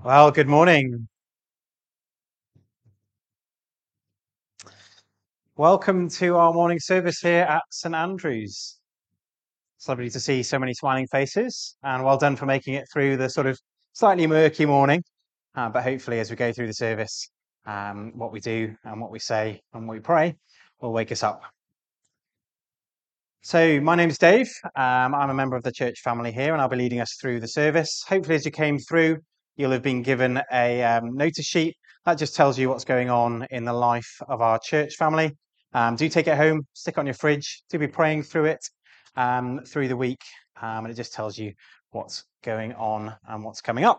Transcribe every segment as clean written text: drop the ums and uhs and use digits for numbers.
Well, good morning. Welcome to our morning service here at St Andrews. It's lovely to see so many smiling faces, and well done for making it through the sort of slightly murky morning. But hopefully, as we go through the service, what we do and what we say and what we pray will wake us up. So, my name's Dave. I'm a member of the church family here, and I'll be leading us through the service. Hopefully, as you came through, you'll have been given a notice sheet that just tells you what's going on in the life of our church family. Do take it home, stick it on your fridge, do be praying through it through the week, and it just tells you what's going on and what's coming up.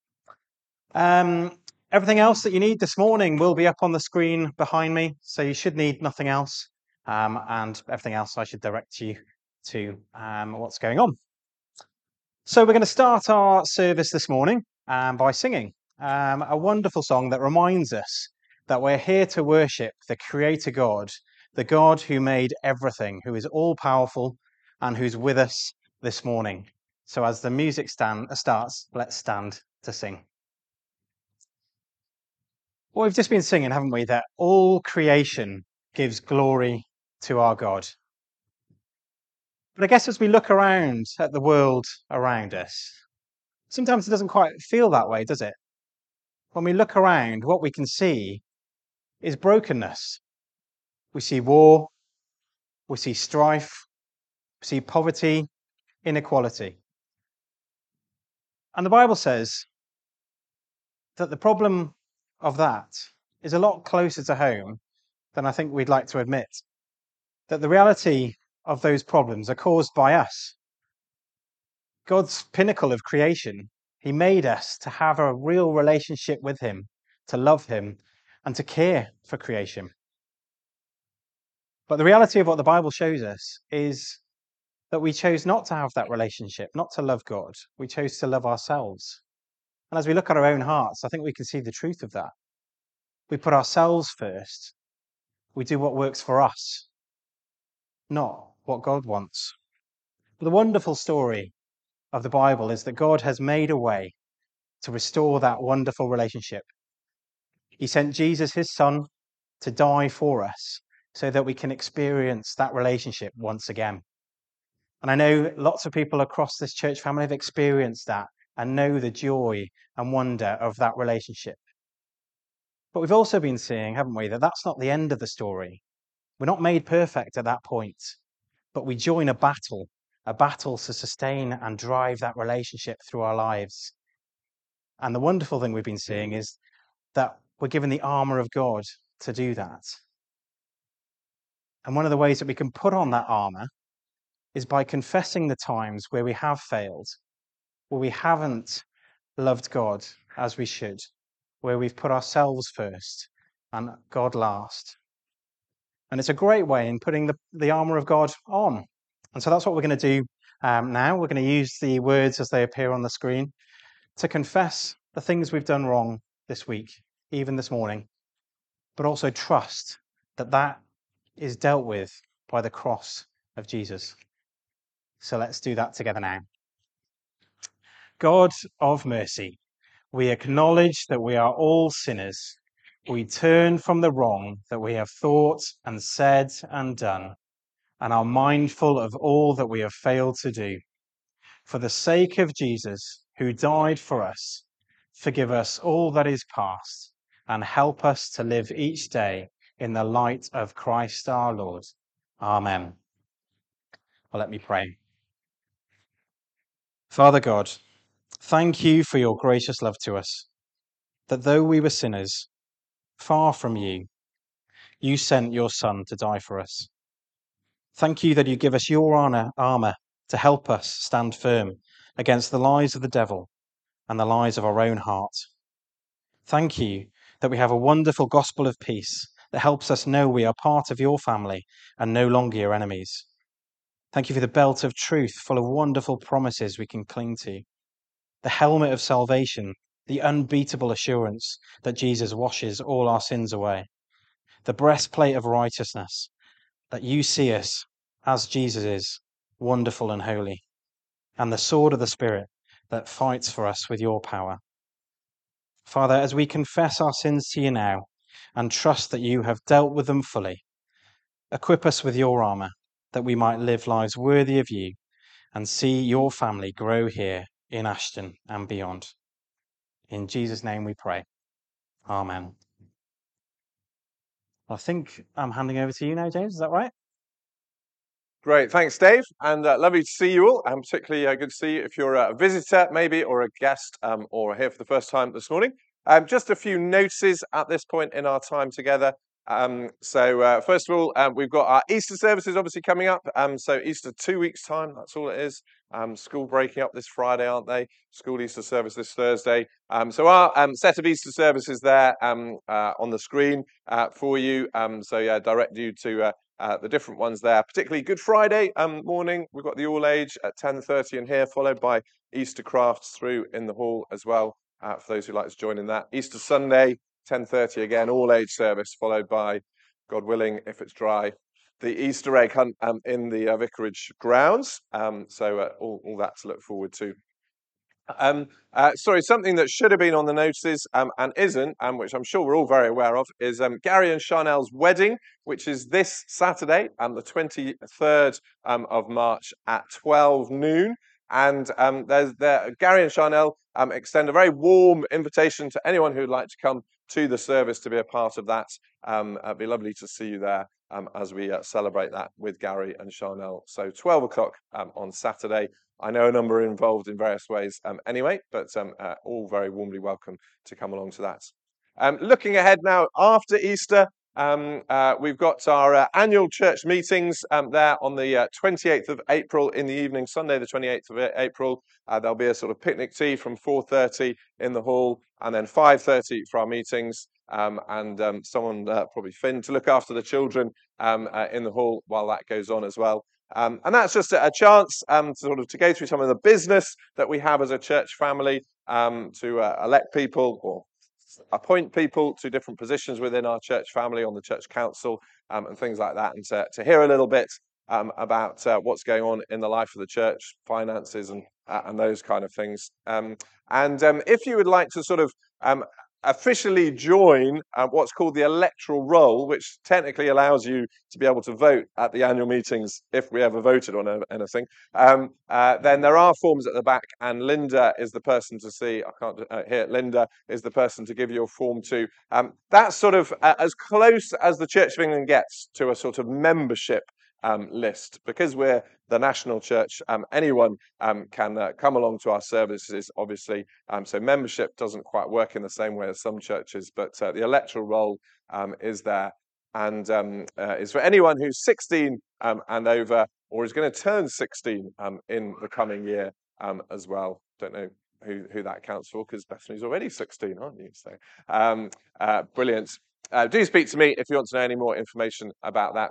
Everything else that you need this morning will be up on the screen behind me, so you should need nothing else. And everything else I should direct you to what's going on. So we're going to start our service this morning by singing a wonderful song that reminds us that we're here to worship the Creator God, the God who made everything, who is all powerful and who's with us this morning. So as the music starts, let's stand to sing. Well, we've just been singing, haven't we, that all creation gives glory to our God. But I guess as we look around at the world around us, sometimes it doesn't quite feel that way, does it? When we look around, what we can see is brokenness. We see war, we see strife, we see poverty, inequality. And the Bible says that the problem of that is a lot closer to home than I think we'd like to admit. That the reality of those problems are caused by us. God's pinnacle of creation, He made us to have a real relationship with Him, to love Him, and to care for creation. But the reality of what the Bible shows us is that we chose not to have that relationship, not to love God. We chose to love ourselves. And as we look at our own hearts, I think we can see the truth of that. We put ourselves first. We do what works for us, not what God wants. But the wonderful story of the Bible is that God has made a way to restore that wonderful relationship. He sent Jesus, his son, to die for us so that we can experience that relationship once again. And I know lots of people across this church family have experienced that and know the joy and wonder of that relationship. But we've also been seeing, haven't we, that that's not the end of the story. We're not made perfect at that point, but we join a battle to sustain and drive that relationship through our lives. And the wonderful thing we've been seeing is that we're given the armor of God to do that. And one of the ways that we can put on that armor is by confessing the times where we have failed, where we haven't loved God as we should, where we've put ourselves first and God last. And it's a great way in putting the armor of God on. And so that's what we're going to do now. We're going to use the words as they appear on the screen to confess the things we've done wrong this week, even this morning, but also trust that that is dealt with by the cross of Jesus. So let's do that together now. God of mercy, we acknowledge that we are all sinners. We turn from the wrong that we have thought and said and done, and are mindful of all that we have failed to do. For the sake of Jesus, who died for us, forgive us all that is past, and help us to live each day in the light of Christ our Lord. Amen. Well, let me pray. Father God, thank you for your gracious love to us, that though we were sinners, far from you, you sent your Son to die for us. Thank you that you give us your armor to help us stand firm against the lies of the devil and the lies of our own heart. Thank you that we have a wonderful gospel of peace that helps us know we are part of your family and no longer your enemies. Thank you for the belt of truth full of wonderful promises we can cling to, the helmet of salvation, the unbeatable assurance that Jesus washes all our sins away, the breastplate of righteousness, that you see us as Jesus is, wonderful and holy, and the sword of the Spirit that fights for us with your power. Father, as we confess our sins to you now and trust that you have dealt with them fully, equip us with your armour, that we might live lives worthy of you and see your family grow here in Ashton and beyond. In Jesus' name we pray. Amen. I think I'm handing over to you now, James. Is that right? Great, thanks, Dave, and lovely to see you all, and particularly good to see you if you're a visitor, maybe, or a guest, or here for the first time this morning. Just a few notices at this point in our time together. First of all, we've got our Easter services obviously coming up. So Easter 2 weeks' time, that's all it is. School breaking up this Friday, aren't they? School Easter service this Thursday. So our set of Easter services there on the screen for you. Direct you to the different ones there, particularly Good Friday morning. We've got the all age at 10:30 in here, followed by Easter crafts through in the hall as well, for those who like to join in that. Easter Sunday, 10:30 again, all age service, followed by, God willing, if it's dry, the Easter egg hunt in the vicarage grounds. All that to look forward to. Something that should have been on the notices and isn't, which I'm sure we're all very aware of, is Gary and Charnel's wedding, which is this Saturday, the 23rd of March at 12 noon. And Gary and Charnel extend a very warm invitation to anyone who'd like to come to the service to be a part of that. It'd be lovely to see you there as we celebrate that with Gary and Charnel. So 12 o'clock on Saturday. I know a number are involved in various ways anyway, but all very warmly welcome to come along to that. Looking ahead now, after Easter, we've got our annual church meetings there on the 28th of April in the evening, Sunday the 28th of April. There'll be a sort of picnic tea from 4:30 in the hall, and then 5:30 for our meetings. Someone, probably Finn, to look after the children in the hall while that goes on as well. And that's just a chance to go through some of the business that we have as a church family, to elect people or appoint people to different positions within our church family on the church council, and things like that, and to hear a little bit about what's going on in the life of the church, finances, and those kind of things. If you would like to sort of officially join what's called the electoral roll, which technically allows you to be able to vote at the annual meetings if we ever voted on anything, then there are forms at the back, and Linda is the person to see. I can't hear. Linda is the person to give your form to. That's sort of as close as the Church of England gets to a sort of membership list, because we're the national church. Anyone can come along to our services, obviously. So membership doesn't quite work in the same way as some churches, but the electoral roll is there, and is for anyone who's 16 and over, or is going to turn 16 in the coming year as well. Don't know who that counts for, because Bethany's already 16, aren't you? So brilliant. Do speak to me if you want to know any more information about that.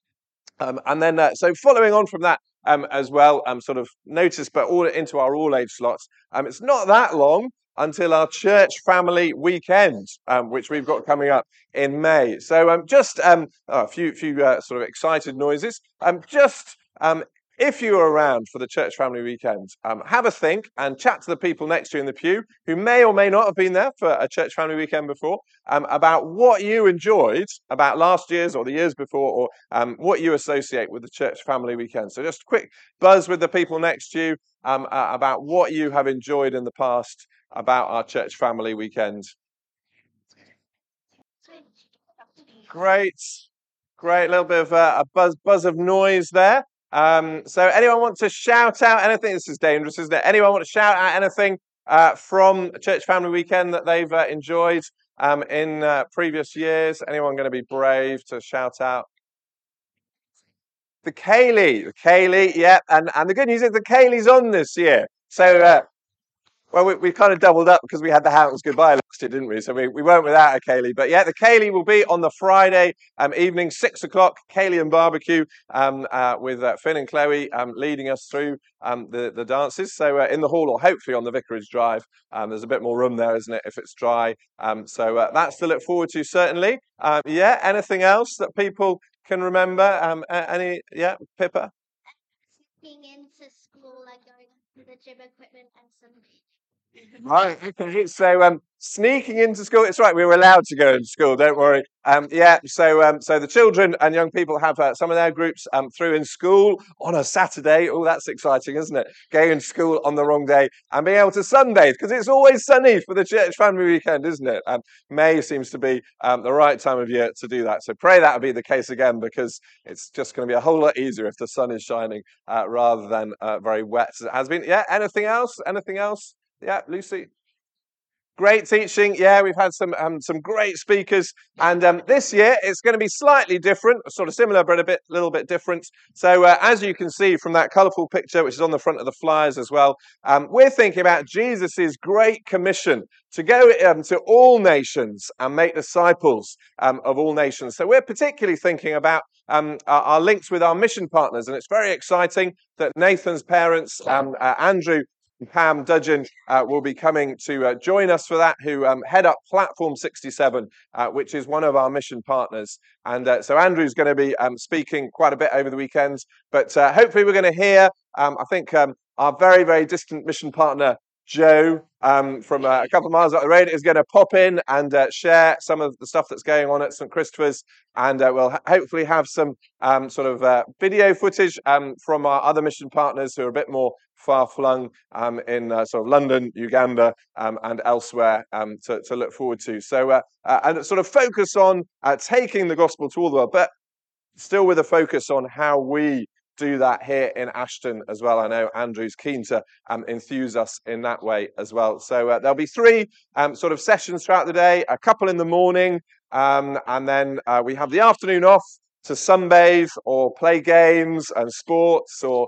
So following on from that as well, sort of notice, but all into our all-age slots. It's not that long until our church family weekend, which we've got coming up in May. So just a few sort of excited noises. If you are around for the church family weekend, have a think and chat to the people next to you in the pew who may or may not have been there for a church family weekend before, about what you enjoyed about last year's or the years before, or what you associate with the church family weekend. So just a quick buzz with the people next to you about what you have enjoyed in the past about our church family weekend. Great, little bit of a buzz of noise there. So anyone want to shout out anything? This is dangerous, isn't it? Anyone want to shout out anything from Church Family Weekend that they've enjoyed in previous years? Anyone going to be brave to shout out? The Ceilidh, yeah. And the good news is the Ceilidh's on this year. So well, we kind of doubled up because we had the Houghton's Goodbye last year, didn't we? So we weren't without a Ceilidh. But yeah, the Ceilidh will be on the Friday evening, 6 o'clock, Ceilidh and barbecue, with Finn and Chloe leading us through the dances. So in the hall, or hopefully on the Vicarage Drive, there's a bit more room there, isn't it, if it's dry? So that's to look forward to, certainly. Yeah, anything else that people can remember? Yeah, Pippa? Sneaking into school and going to the gym equipment and some Right, okay. So sneaking into school. It's right, we were allowed to go into school, don't worry. Yeah, so the children and young people have some of their groups through in school on a Saturday. Oh, that's exciting, isn't it? Going to school on the wrong day and being able to sunbathe, because it's always sunny for the church family weekend, isn't it? May seems to be the right time of year to do that. So pray that will be the case again, because it's just going to be a whole lot easier if the sun is shining rather than very wet as it has been. Yeah, anything else? Anything else? Yeah, Lucy. Great teaching. Yeah, we've had some great speakers, and this year it's going to be slightly different, sort of similar, but a little bit different. So as you can see from that colourful picture, which is on the front of the flyers as well, we're thinking about Jesus's great commission to go to all nations and make disciples of all nations. So we're particularly thinking about our links with our mission partners, and it's very exciting that Nathan's parents, Andrew Pam Dudgeon will be coming to join us for that, who head up Platform 67, which is one of our mission partners. And so Andrew's going to be speaking quite a bit over the weekends, but hopefully we're going to hear, I think, our very, very distant mission partner, Joe, from a couple of miles up the road, is going to pop in and share some of the stuff that's going on at St Christopher's, and we'll hopefully have some sort of video footage from our other mission partners who are a bit more far-flung in sort of London, Uganda, and elsewhere to look forward to. So, and sort of focus on taking the gospel to all the world, but still with a focus on how we do that here in Ashton as well. I know Andrew's keen to enthuse us in that way as well. So there'll be three sort of sessions throughout the day, a couple in the morning, and then we have the afternoon off to sunbathe or play games and sports, or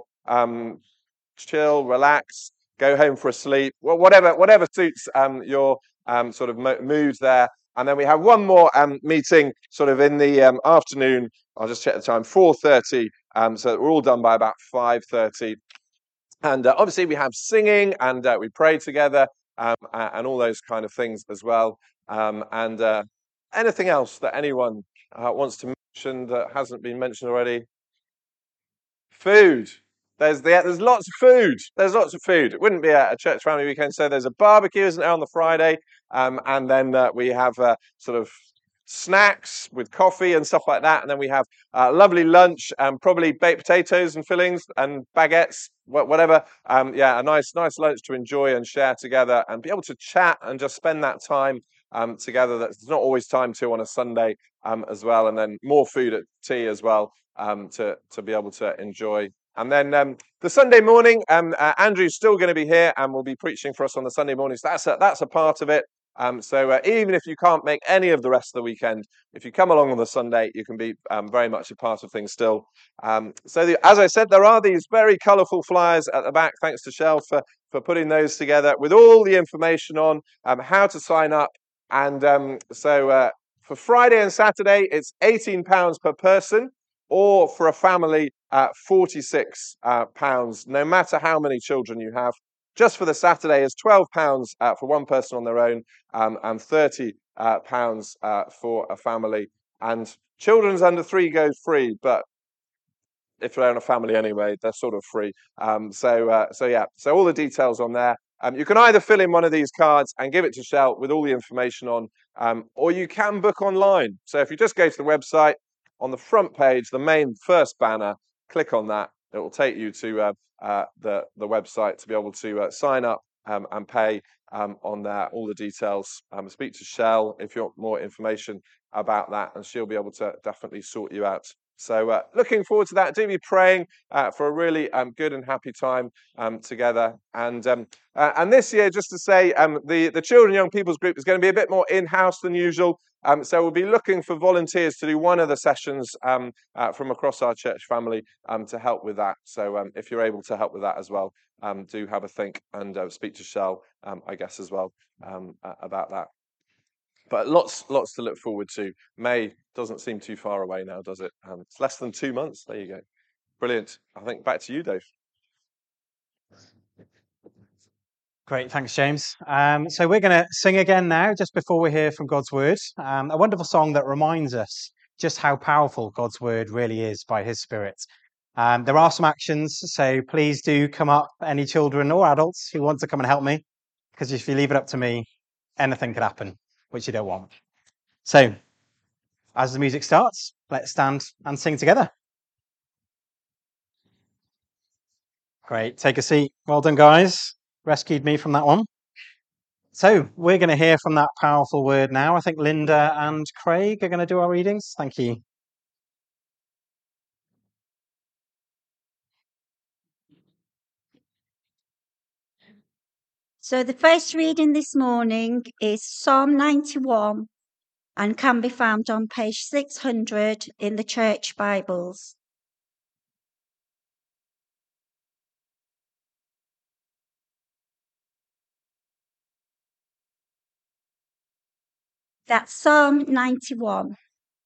chill, relax, go home for a sleep, well, whatever suits your sort of mood there. And then we have one more meeting sort of in the afternoon. I'll just check the time, 4:30, so that we're all done by about 5:30. And obviously we have singing, and we pray together, and all those kind of things as well. And anything else that anyone wants to mention that hasn't been mentioned already? Food. There's lots of food. There's lots of food. It wouldn't be a church family weekend, so there's a barbecue, isn't there, on the Friday, and then we have sort of snacks with coffee and stuff like that, and then we have lovely lunch, probably baked potatoes and fillings and baguettes, whatever. Yeah, a nice lunch to enjoy and share together, and be able to chat and just spend that time together. That's not always time to on a Sunday as well, and then more food at tea as well to be able to enjoy. And then the Sunday morning, Andrew's still going to be here and will be preaching for us on the Sunday morning. So that's a part of it. So even if you can't make any of the rest of the weekend, if you come along on the Sunday, you can be very much a part of things still. As I said, there are these very colourful flyers at the back. Thanks to Shell for putting those together with all the information on how to sign up. And so for Friday and Saturday, it's £18 per person, or for a family, £46, no matter how many children you have. Just for the Saturday is £12 for one person on their own, and £30 for a family. And children's under 3 go free, but if they're in a family anyway, they're sort of free. So yeah, so all the details on there. You can either fill in one of these cards and give it to Shell with all the information on, or you can book online. So if you just go to the website, on the front page, the main first banner, click on that. It will take you to the website to be able to sign up and pay on there. All the details. Speak to Shell if you want more information about that, and she'll be able to definitely sort you out. So looking forward to that. Do be praying for a really good and happy time together. And this year, just to say, the Children and Young People's Group is going to be a bit more in-house than usual. So we'll be looking for volunteers to do one of the sessions from across our church family to help with that. So if you're able to help with that as well, do have a think and speak to Shell, I guess, as well about that. But lots to look forward to. May doesn't seem too far away now, does it? It's less than 2 months. There you go. Brilliant. I think back to you, Dave. Great, thanks, James. So we're going to sing again now, just before we hear from God's word. A wonderful song that reminds us just how powerful God's word really is by his Spirit. There are some actions, so please do come up, any children or adults who want to come and help me. Because if you leave it up to me, anything could happen, which you don't want. So, as the music starts, let's stand and sing together. Great. Take a seat. Well done, guys. Rescued me from that one. So, we're going to hear from that powerful word now. I think Linda and Craig are going to do our readings. Thank you. So the first reading this morning is Psalm 91 and can be found on page 600 in the Church Bibles. That's Psalm 91.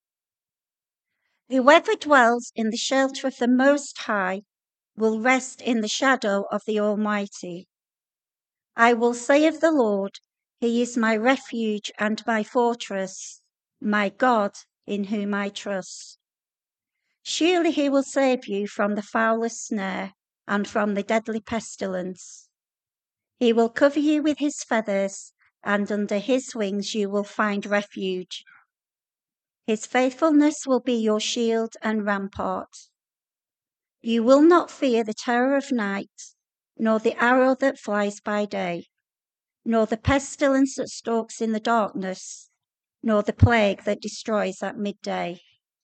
Whoever dwells in the shelter of the Most High will rest in the shadow of the Almighty. I will say of the Lord, He is my refuge and my fortress, my God in whom I trust. Surely He will save you from the foulest snare and from the deadly pestilence. He will cover you with His feathers, and under His wings you will find refuge. His faithfulness will be your shield and rampart. You will not fear the terror of night, nor the arrow that flies by day, nor the pestilence that stalks in the darkness, nor the plague that destroys at midday.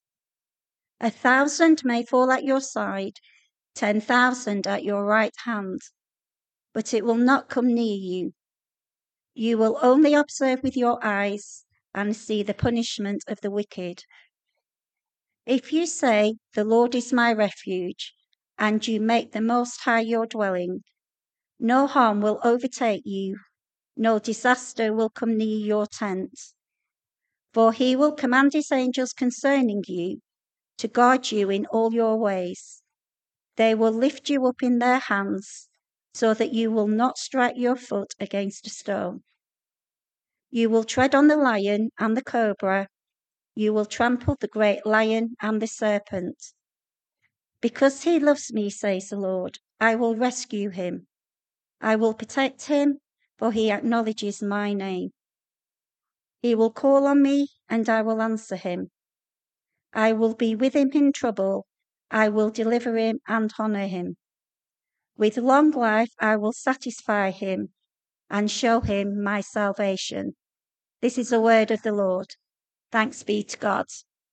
1,000 may fall at your side, 10,000 at your right hand, but it will not come near you. You will only observe with your eyes and see the punishment of the wicked. If you say, "The Lord is my refuge," and you make the Most High your dwelling, no harm will overtake you, no disaster will come near your tent. For He will command His angels concerning you to guard you in all your ways. They will lift you up in their hands so that you will not strike your foot against a stone. You will tread on the lion and the cobra. You will trample the great lion and the serpent. Because He loves me, says the Lord, I will rescue him. I will protect him, for he acknowledges my name. He will call on me, and I will answer him. I will be with him in trouble. I will deliver him and honor him. With long life I will satisfy him and show him my salvation. This is the word of the Lord. Thanks be to God.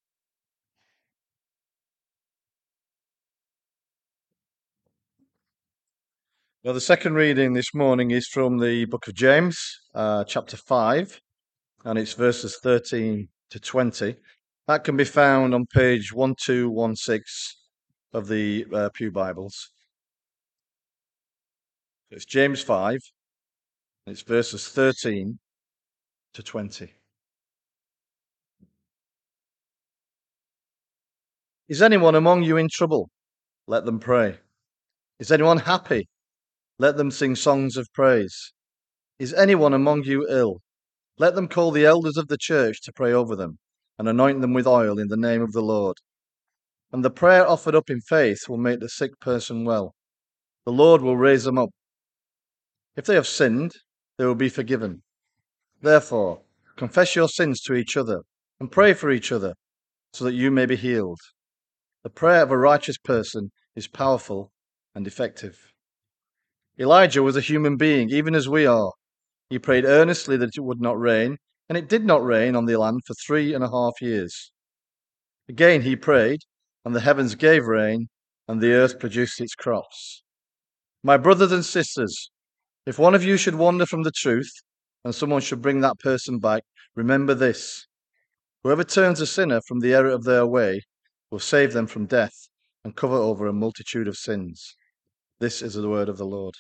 Well, the second reading this morning is from the book of James, chapter 5, and it's verses 13 to 20. That can be found on page 1216 of the Pew Bibles. It's James 5, and it's verses 13 to 20. Is anyone among you in trouble? Let them pray. Is anyone happy? Let them sing songs of praise. Is anyone among you ill? Let them call the elders of the church to pray over them and anoint them with oil in the name of the Lord. And the prayer offered up in faith will make the sick person well. The Lord will raise them up. If they have sinned, they will be forgiven. Therefore, confess your sins to each other and pray for each other so that you may be healed. The prayer of a righteous person is powerful and effective. Elijah was a human being, even as we are. He prayed earnestly that it would not rain, and it did not rain on the land for 3.5 years. Again he prayed, and the heavens gave rain, and the earth produced its crops. My brothers and sisters, if one of you should wander from the truth, and someone should bring that person back, remember this: whoever turns a sinner from the error of their way will save them from death and cover over a multitude of sins. This is the word of the Lord.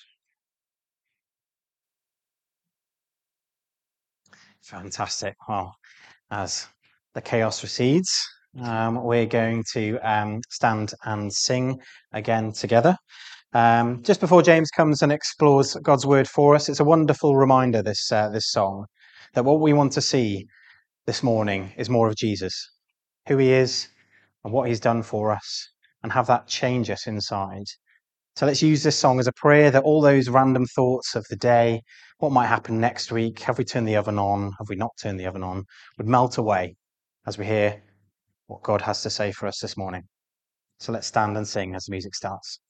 Fantastic. Well, as the chaos recedes, we're going to stand and sing again together. Just before James comes and explores God's word for us, it's a wonderful reminder, this song, that what we want to see this morning is more of Jesus, who He is and what He's done for us, and have that change us inside. So let's use this song as a prayer that all those random thoughts of the day, what might happen next week, have we turned the oven on, have we not turned the oven on, would melt away as we hear what God has to say for us this morning. So let's stand and sing as the music starts.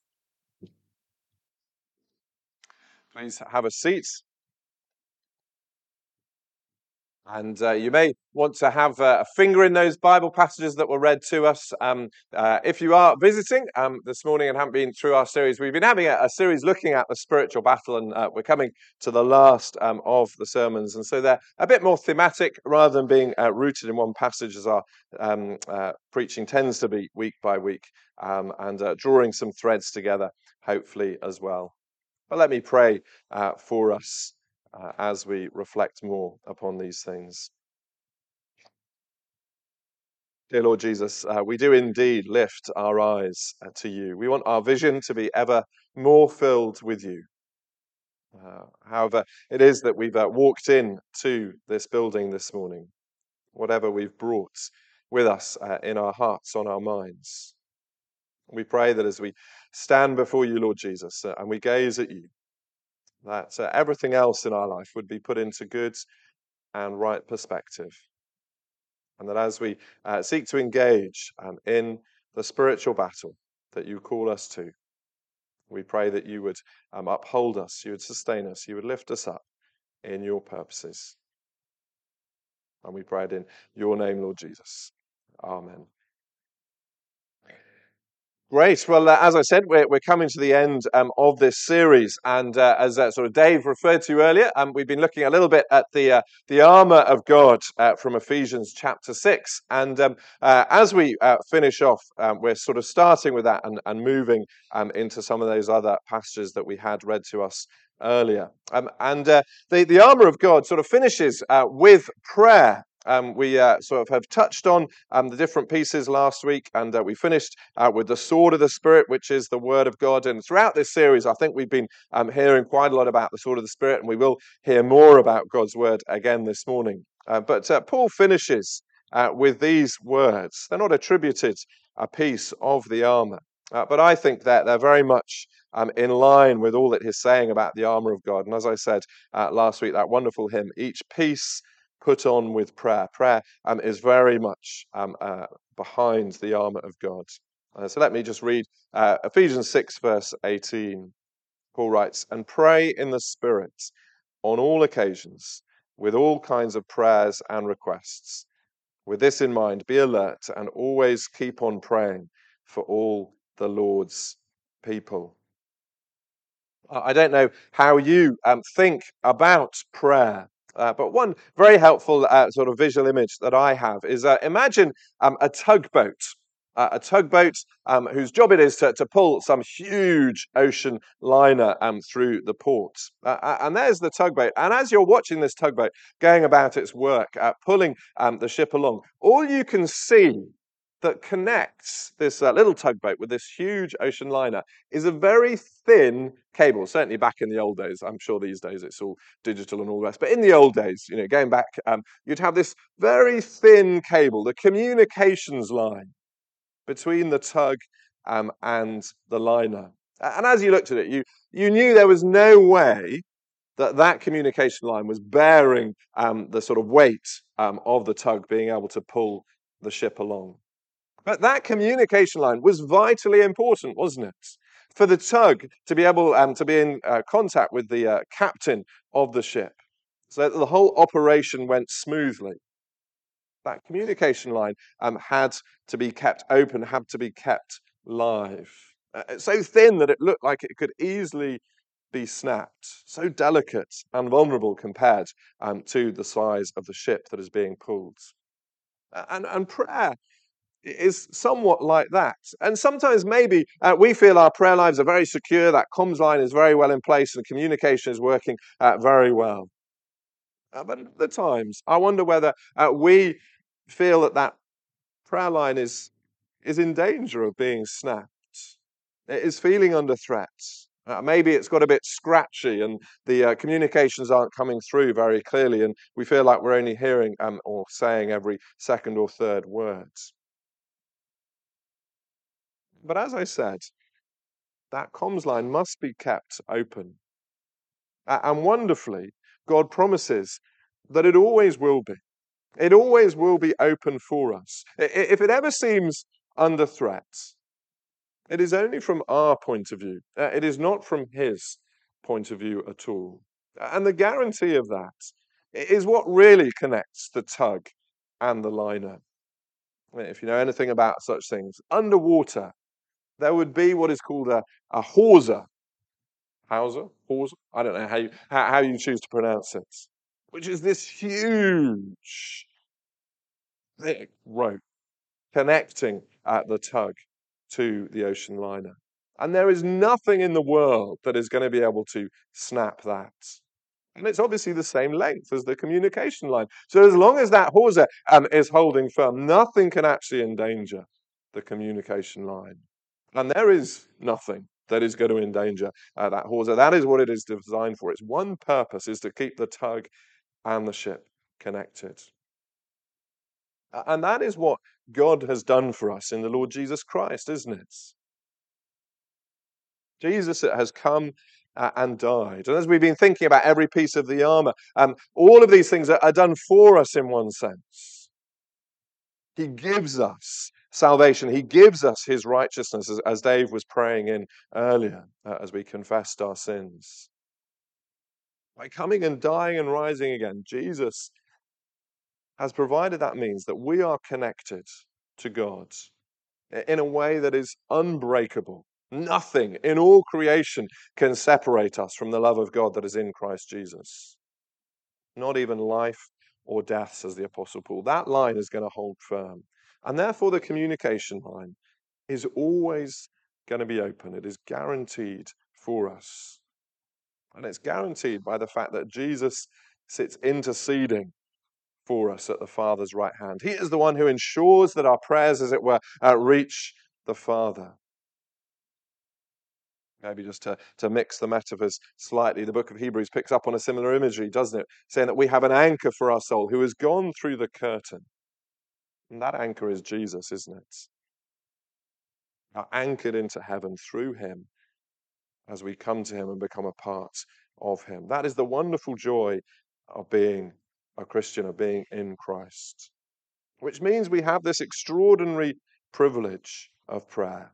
Please have a seat. And you may want to have a finger in those Bible passages that were read to us. If you are visiting this morning and haven't been through our series, we've been having a series looking at the spiritual battle, and we're coming to the last of the sermons. And so they're a bit more thematic rather than being rooted in one passage, as our preaching tends to be week by week, and drawing some threads together, hopefully, as well. But let me pray for us as we reflect more upon these things. Dear Lord Jesus, we do indeed lift our eyes to you. We want our vision to be ever more filled with you. However it is that we've walked into this building this morning, whatever we've brought with us in our hearts, on our minds. We pray that as we stand before you, Lord Jesus, and we gaze at you, that everything else in our life would be put into good and right perspective. And that as we seek to engage in the spiritual battle that you call us to, we pray that you would uphold us, you would sustain us, you would lift us up in your purposes. And we pray it in your name, Lord Jesus. Amen. Great. Well, as I said, we're coming to the end of this series, and as sort of Dave referred to earlier, we've been looking a little bit at the armour of God from Ephesians chapter 6. And as we finish off, we're sort of starting with that and moving into some of those other passages that we had read to us earlier. The armour of God sort of finishes with prayer. We sort of have touched on the different pieces last week, and we finished with the sword of the Spirit, which is the Word of God. And throughout this series, I think we've been hearing quite a lot about the sword of the Spirit, and we will hear more about God's Word again this morning. But Paul finishes with these words. They're not attributed a piece of the armour, but I think that they're very much in line with all that he's saying about the armour of God. And as I said last week, that wonderful hymn, each piece put on with prayer. Prayer is very much behind the armour of God. So let me just read Ephesians 6, verse 18. Paul writes, "And pray in the Spirit on all occasions, with all kinds of prayers and requests. With this in mind, be alert and always keep on praying for all the Lord's people." I don't know how you think about prayer. But one very helpful sort of visual image that I have is imagine a tugboat. A tugboat whose job it is to pull some huge ocean liner through the port. And there's the tugboat. And as you're watching this tugboat going about its work, pulling the ship along, all you can see that connects this little tugboat with this huge ocean liner is a very thin cable. Certainly back in the old days. I'm sure these days it's all digital and all the rest. But in the old days, going back, you'd have this very thin cable, the communications line between the tug and the liner. And as you looked at it, you knew there was no way that communication line was bearing the sort of weight of the tug being able to pull the ship along. But that communication line was vitally important, wasn't it? For the tug to be able to be in contact with the captain of the ship, so that the whole operation went smoothly. That communication line had to be kept open, had to be kept live. So thin that it looked like it could easily be snapped. So delicate and vulnerable compared to the size of the ship that is being pulled. And prayer is somewhat like that. And sometimes maybe we feel our prayer lives are very secure, that comms line is very well in place and communication is working very well. But at the times, I wonder whether we feel that prayer line is in danger of being snapped. It is feeling under threat. Maybe it's got a bit scratchy and the communications aren't coming through very clearly, and we feel like we're only hearing or saying every second or third word. But as I said, that comms line must be kept open. And wonderfully, God promises that it always will be. It always will be open for us. If it ever seems under threat, it is only from our point of view. It is not from his point of view at all. And the guarantee of that is what really connects the tug and the liner. If you know anything about such things, underwater, there would be what is called a hawser. Hawser? I don't know how you choose to pronounce it, which is this huge, thick rope connecting the tug to the ocean liner. And there is nothing in the world that is going to be able to snap that. And it's obviously the same length as the communication line. So as long as that hawser is holding firm, nothing can actually endanger the communication line. And there is nothing that is going to endanger that hawser. That is what it is designed for. Its one purpose is to keep the tug and the ship connected. And that is what God has done for us in the Lord Jesus Christ, isn't it? Jesus has come and died. And as we've been thinking about every piece of the armour, all of these things are done for us in one sense. He gives us salvation. He gives us his righteousness, as Dave was praying in earlier, as we confessed our sins. By coming and dying and rising again, Jesus has provided that means that we are connected to God in a way that is unbreakable. Nothing in all creation can separate us from the love of God that is in Christ Jesus. Not even life or death, says the Apostle Paul. That line is going to hold firm. And therefore, the communication line is always going to be open. It is guaranteed for us. And it's guaranteed by the fact that Jesus sits interceding for us at the Father's right hand. He is the one who ensures that our prayers, as it were, reach the Father. Maybe just to mix the metaphors slightly, the book of Hebrews picks up on a similar imagery, doesn't it? Saying that we have an anchor for our soul who has gone through the curtain. And that anchor is Jesus, isn't it? Are anchored into heaven through him as we come to him and become a part of him. That is the wonderful joy of being a Christian, of being in Christ. Which means we have this extraordinary privilege of prayer.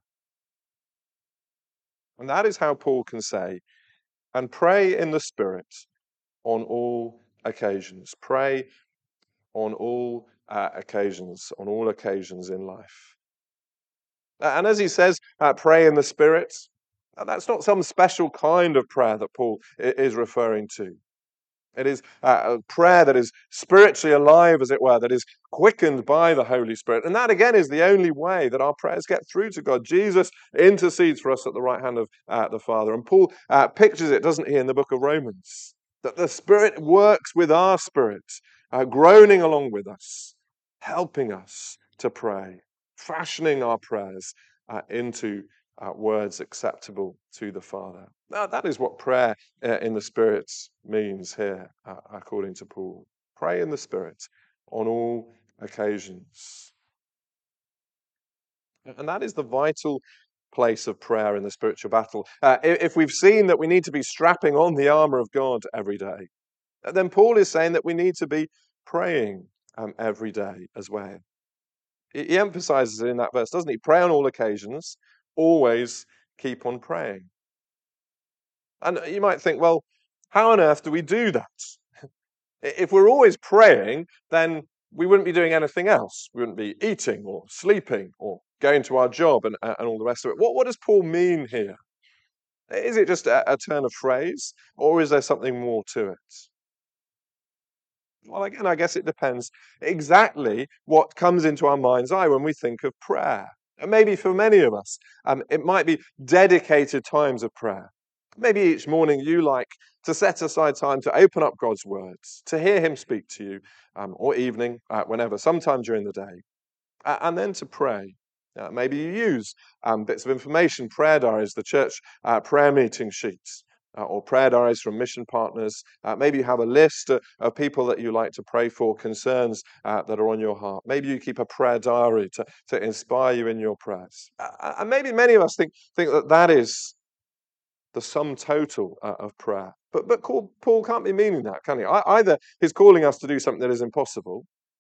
And that is how Paul can say, and pray in the Spirit on all occasions. Pray on all occasions in life. And as he says, pray in the Spirit, that's not some special kind of prayer that Paul is referring to. It is a prayer that is spiritually alive, as it were, that is quickened by the Holy Spirit. And that, again, is the only way that our prayers get through to God. Jesus intercedes for us at the right hand of the Father. And Paul pictures it, doesn't he, in the book of Romans, that the Spirit works with our spirit, groaning along with us, helping us to pray, fashioning our prayers into words acceptable to the Father. Now, that is what prayer in the Spirit means here, according to Paul. Pray in the Spirit on all occasions. And that is the vital place of prayer in the spiritual battle. If we've seen that we need to be strapping on the armour of God every day, then Paul is saying that we need to be praying every day as well. He emphasizes it in that verse, doesn't he? Pray on all occasions, always keep on praying. And you might think, well, how on earth do we do that? If we're always praying, then we wouldn't be doing anything else. We wouldn't be eating or sleeping or going to our job and all the rest of it. What does Paul mean here? Is it just a turn of phrase, or is there something more to it? Well, again, I guess it depends exactly what comes into our mind's eye when we think of prayer. And maybe for many of us, it might be dedicated times of prayer. Maybe each morning you like to set aside time to open up God's words, to hear him speak to you, or evening, whenever, sometime during the day, and then to pray. Maybe you use bits of information, prayer diaries, the church prayer meeting sheets, or prayer diaries from mission partners. Maybe you have a list of people that you like to pray for, concerns that are on your heart. Maybe you keep a prayer diary to inspire you in your prayers. And maybe many of us think that is the sum total of prayer. But Paul can't be meaning that, can he? Either he's calling us to do something that is impossible,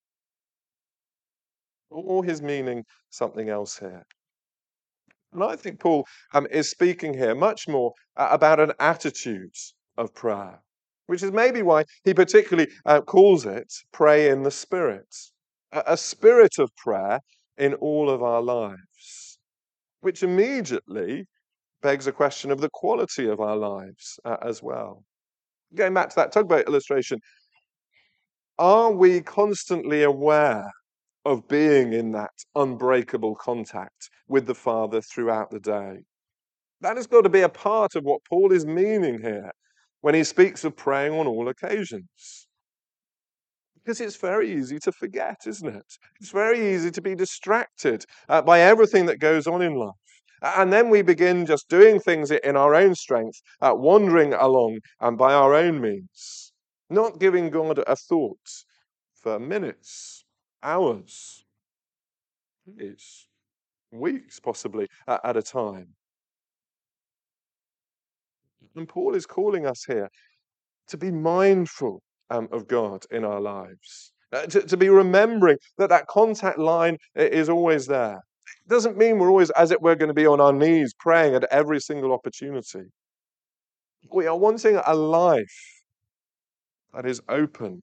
or he's meaning something else here. And I think Paul is speaking here much more about an attitude of prayer, which is maybe why he particularly calls it pray in the Spirit, a spirit of prayer in all of our lives, which immediately begs a question of the quality of our lives as well. Going back to that tugboat illustration, are we constantly aware of being in that unbreakable contact with the Father throughout the day? That has got to be a part of what Paul is meaning here when he speaks of praying on all occasions. Because it's very easy to forget, isn't it? It's very easy to be distracted by everything that goes on in life. And then we begin just doing things in our own strength, wandering along by our own means, not giving God a thought for minutes, hours, days, weeks possibly at a time. And Paul is calling us here to be mindful of God in our lives, to be remembering that contact line is always there. It doesn't mean we're always, as it were, going to be on our knees praying at every single opportunity. We are wanting a life that is open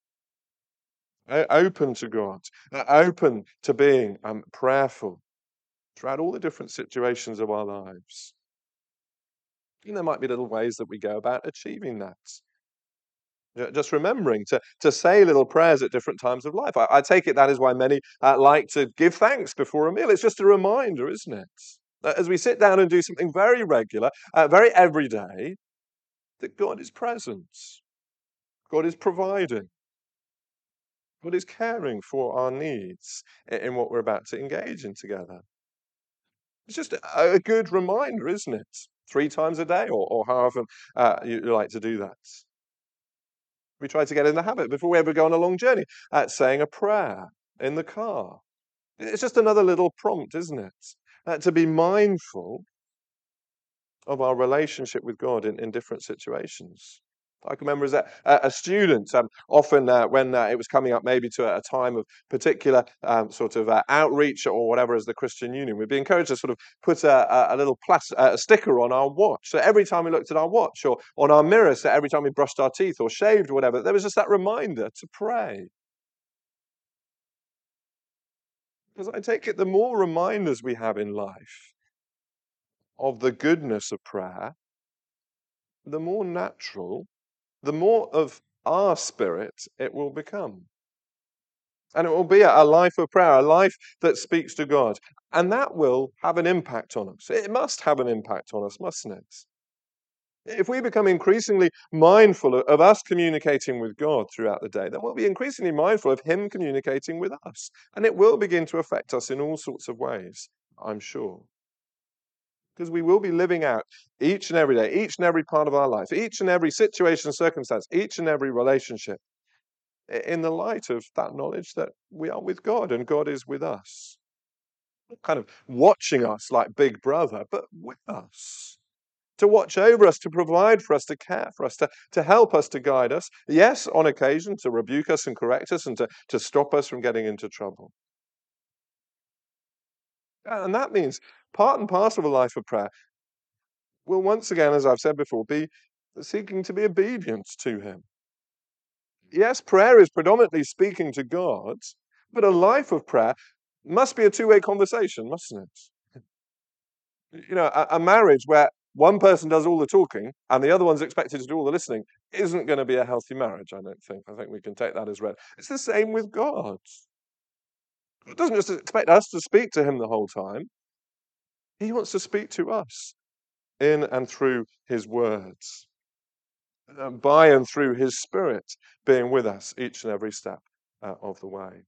to God, open to being prayerful throughout all the different situations of our lives. And there might be little ways that we go about achieving that. Just remembering to say little prayers at different times of life. I take it that is why many like to give thanks before a meal. It's just a reminder, isn't it? That as we sit down and do something very regular, very everyday, that God is present. God is providing. God is caring for our needs in what we're about to engage in together. It's just a good reminder, isn't it? 3 times a day or however you like to do that. We try to get in the habit before we ever go on a long journey at saying a prayer in the car. It's just another little prompt, isn't it? To be mindful of our relationship with God in different situations. I can remember as a student, often when it was coming up maybe to a time of particular sort of outreach or whatever as the Christian Union, we'd be encouraged to sort of put a little sticker on our watch. So every time we looked at our watch or on our mirror, so every time we brushed our teeth or shaved or whatever, there was just that reminder to pray. Because I take it the more reminders we have in life of the goodness of prayer, the more natural, the more of our spirit it will become. And it will be a life of prayer, a life that speaks to God. And that will have an impact on us. It must have an impact on us, mustn't it? If we become increasingly mindful of us communicating with God throughout the day, then we'll be increasingly mindful of Him communicating with us. And it will begin to affect us in all sorts of ways, I'm sure. Because we will be living out each and every day, each and every part of our life, each and every situation, circumstance, each and every relationship in the light of that knowledge that we are with God and God is with us. Not kind of watching us like Big Brother, but with us. To watch over us, to provide for us, to care for us, to help us, to guide us. Yes, on occasion, to rebuke us and correct us and to stop us from getting into trouble. And that means part and parcel of a life of prayer will once again, as I've said before, be seeking to be obedient to Him. Yes, prayer is predominantly speaking to God, but a life of prayer must be a two-way conversation, mustn't it? You know, a marriage where one person does all the talking and the other one's expected to do all the listening isn't going to be a healthy marriage, I don't think. I think we can take that as read. It's the same with God. God doesn't just expect us to speak to Him the whole time. He wants to speak to us in and through His words, by and through His Spirit being with us each and every step of the way.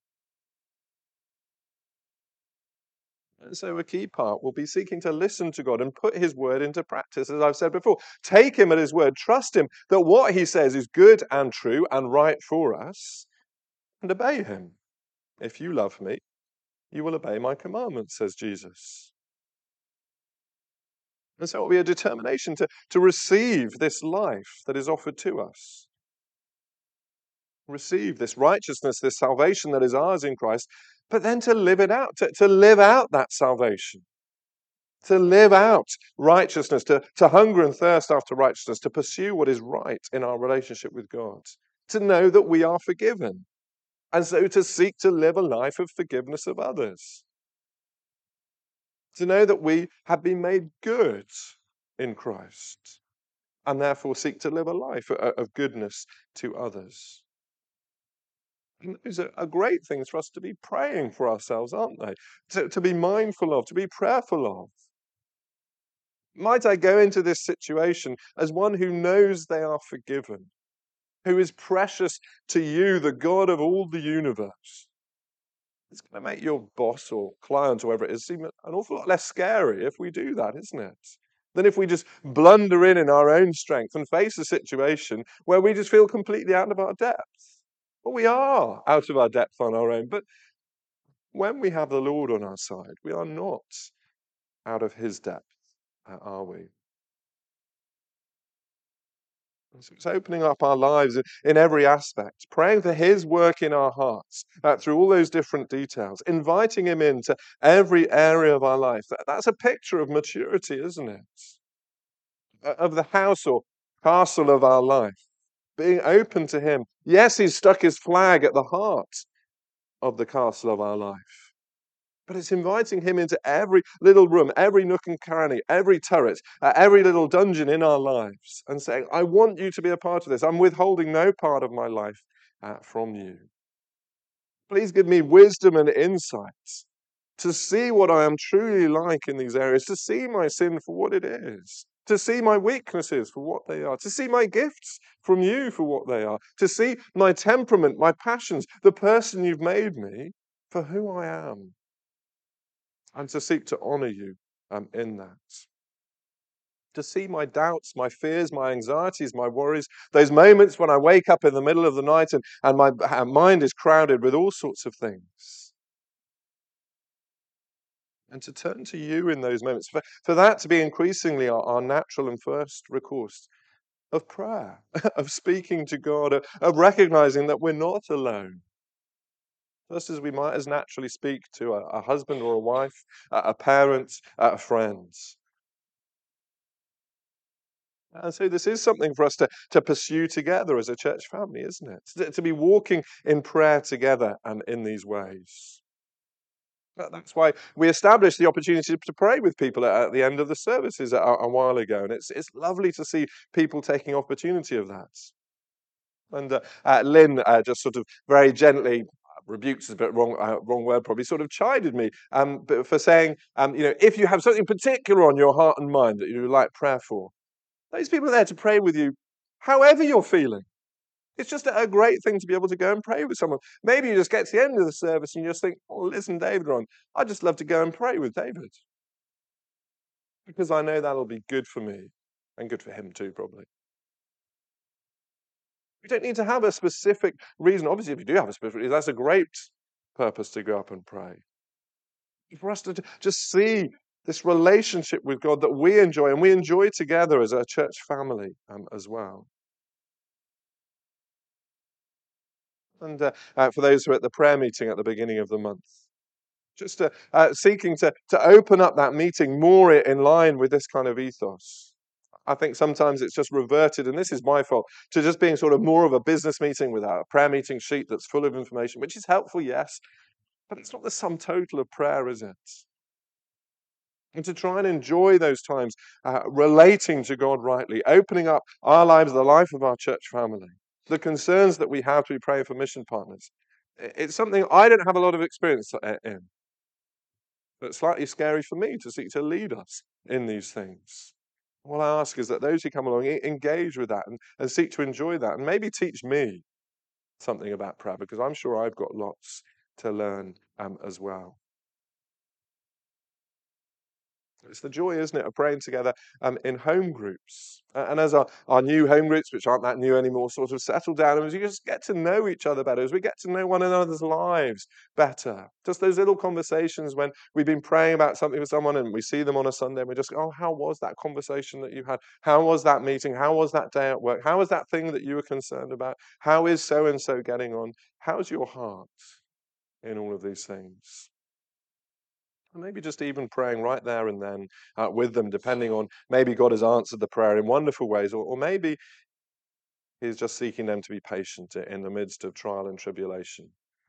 And so a key part will be seeking to listen to God and put His word into practice, as I've said before. Take Him at His word, trust Him that what He says is good and true and right for us, and obey Him. If you love me, you will obey my commandments, says Jesus. And so it will be a determination to receive this life that is offered to us. Receive this righteousness, this salvation that is ours in Christ, but then to live it out, to live out that salvation, to live out righteousness, to hunger and thirst after righteousness, to pursue what is right in our relationship with God, to know that we are forgiven, and so to seek to live a life of forgiveness of others, to know that we have been made good in Christ, and therefore seek to live a life of goodness to others. And those are great things for us to be praying for ourselves, aren't they? To be mindful of, to be prayerful of. Might I go into this situation as one who knows they are forgiven, who is precious to you, the God of all the universe. It's going to make your boss or client or whoever it is seem an awful lot less scary if we do that, isn't it? Than if we just blunder in our own strength and face a situation where we just feel completely out of our depth. Well, we are out of our depth on our own, but when we have the Lord on our side, we are not out of his depth, are we? So it's opening up our lives in every aspect, praying for his work in our hearts through all those different details, inviting him into every area of our life. That's a picture of maturity, isn't it? Of the house or castle of our life, being open to him. Yes, he's stuck his flag at the heart of the castle of our life. But it's inviting him into every little room, every nook and cranny, every turret, every little dungeon in our lives, and saying, I want you to be a part of this. I'm withholding no part of my life from you. Please give me wisdom and insights to see what I am truly like in these areas, to see my sin for what it is, to see my weaknesses for what they are, to see my gifts from you for what they are, to see my temperament, my passions, the person you've made me for who I am, and to seek to honor you in that. To see my doubts, my fears, my anxieties, my worries, those moments when I wake up in the middle of the night and my mind is crowded with all sorts of things. And to turn to you in those moments, for that to be increasingly our natural and first recourse of prayer, of speaking to God, of recognizing that we're not alone. Just as we might as naturally speak to a husband or a wife, a parent, a friend. And so this is something for us to pursue together as a church family, isn't it? To be walking in prayer together and in these ways. That's why we established the opportunity to pray with people at the end of the services a while ago. And it's lovely to see people taking opportunity of that. And Lynn just sort of very gently, rebukes is a bit wrong word probably, sort of chided me for saying, if you have something particular on your heart and mind that you would like prayer for, those people are there to pray with you however you're feeling. It's just a great thing to be able to go and pray with someone. Maybe you just get to the end of the service and you just think, oh, listen, David on. I'd just love to go and pray with David. Because I know that'll be good for me and good for him too, probably. You don't need to have a specific reason. Obviously, if you do have a specific reason, that's a great purpose to go up and pray. For us to just see this relationship with God that we enjoy, and we enjoy together as a church family as well. And for those who are at the prayer meeting at the beginning of the month, just seeking to open up that meeting more in line with this kind of ethos. I think sometimes it's just reverted, and this is my fault, to just being sort of more of a business meeting with a prayer meeting sheet that's full of information, which is helpful, yes, but it's not the sum total of prayer, is it? And to try and enjoy those times relating to God rightly, opening up our lives, the life of our church family, the concerns that we have to be praying for mission partners. It's something I don't have a lot of experience in. But it's slightly scary for me to seek to lead us in these things. What I ask is that those who come along engage with that and seek to enjoy that and maybe teach me something about prayer, because I'm sure I've got lots to learn as well. It's the joy, isn't it, of praying together in home groups. And as our new home groups, which aren't that new anymore, sort of settle down, and as you just get to know each other better, as we get to know one another's lives better. Just those little conversations when we've been praying about something with someone and we see them on a Sunday and we just go, oh, how was that conversation that you had? How was that meeting? How was that day at work? How was that thing that you were concerned about? How is so-and-so getting on? How's your heart in all of these things? And maybe just even praying right there and then with them, depending on maybe God has answered the prayer in wonderful ways, or maybe He's just seeking them to be patient in the midst of trial and tribulation.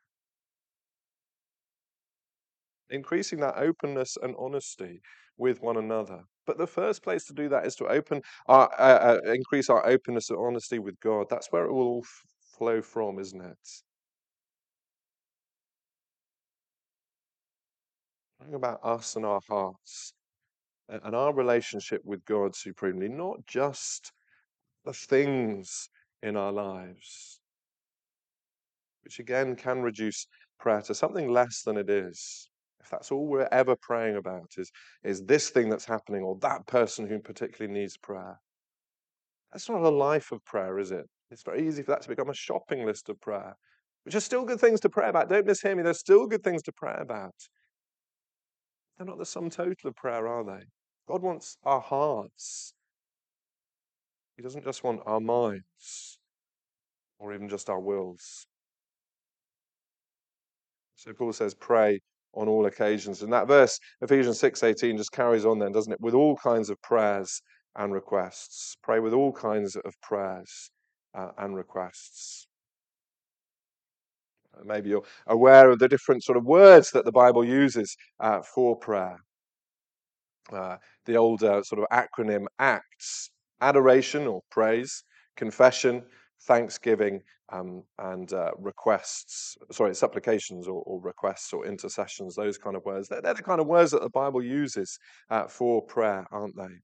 Increasing that openness and honesty with one another. But the first place to do that is to increase our openness and honesty with God. That's where it will all flow from, isn't it? About us and our hearts and our relationship with God supremely, not just the things in our lives, which again can reduce prayer to something less than it is. If that's all we're ever praying about is this thing that's happening or that person who particularly needs prayer. That's not a life of prayer, is it? It's very easy for that to become a shopping list of prayer, which are still good things to pray about. Don't mishear me. There's still good things to pray about. They're not the sum total of prayer, are they? God wants our hearts. He doesn't just want our minds or even just our wills. So Paul says, pray on all occasions. And that verse, Ephesians 6:18, just carries on then, doesn't it? With all kinds of prayers and requests. Pray with all kinds of prayers and requests. Maybe you're aware of the different sort of words that the Bible uses for prayer. The old sort of acronym ACTS, adoration or praise, confession, thanksgiving, and requests. Sorry, supplications or requests or intercessions, those kind of words. They're the kind of words that the Bible uses for prayer, aren't they?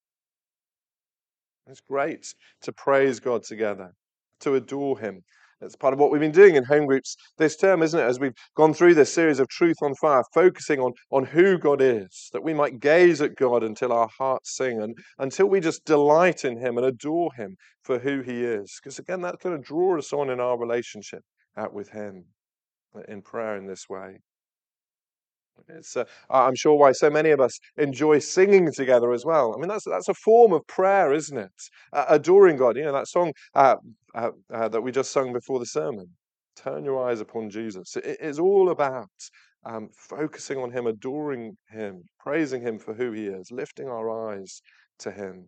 It's great to praise God together, to adore Him. It's part of what we've been doing in home groups this term, isn't it? As we've gone through this series of Truth on Fire, focusing on who God is, that we might gaze at God until our hearts sing and until we just delight in Him and adore Him for who He is. Because again, that's going to draw us on in our relationship with Him in prayer in this way. It's, I'm sure why so many of us enjoy singing together as well. I mean, that's a form of prayer, isn't it? Adoring God. You know, that song that we just sung before the sermon, Turn Your Eyes Upon Jesus. It is all about focusing on Him, adoring Him, praising Him for who He is, lifting our eyes to Him.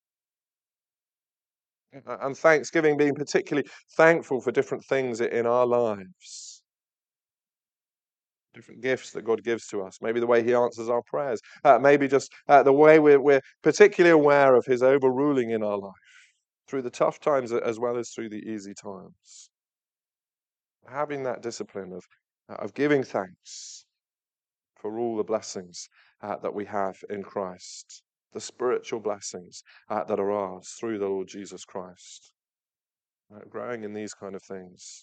And thanksgiving, being particularly thankful for different things in our lives. Different gifts that God gives to us. Maybe the way He answers our prayers. Maybe just the way we're particularly aware of His overruling in our life through the tough times as well as through the easy times. Having that discipline of giving thanks for all the blessings that we have in Christ, the spiritual blessings that are ours through the Lord Jesus Christ. Growing in these kind of things.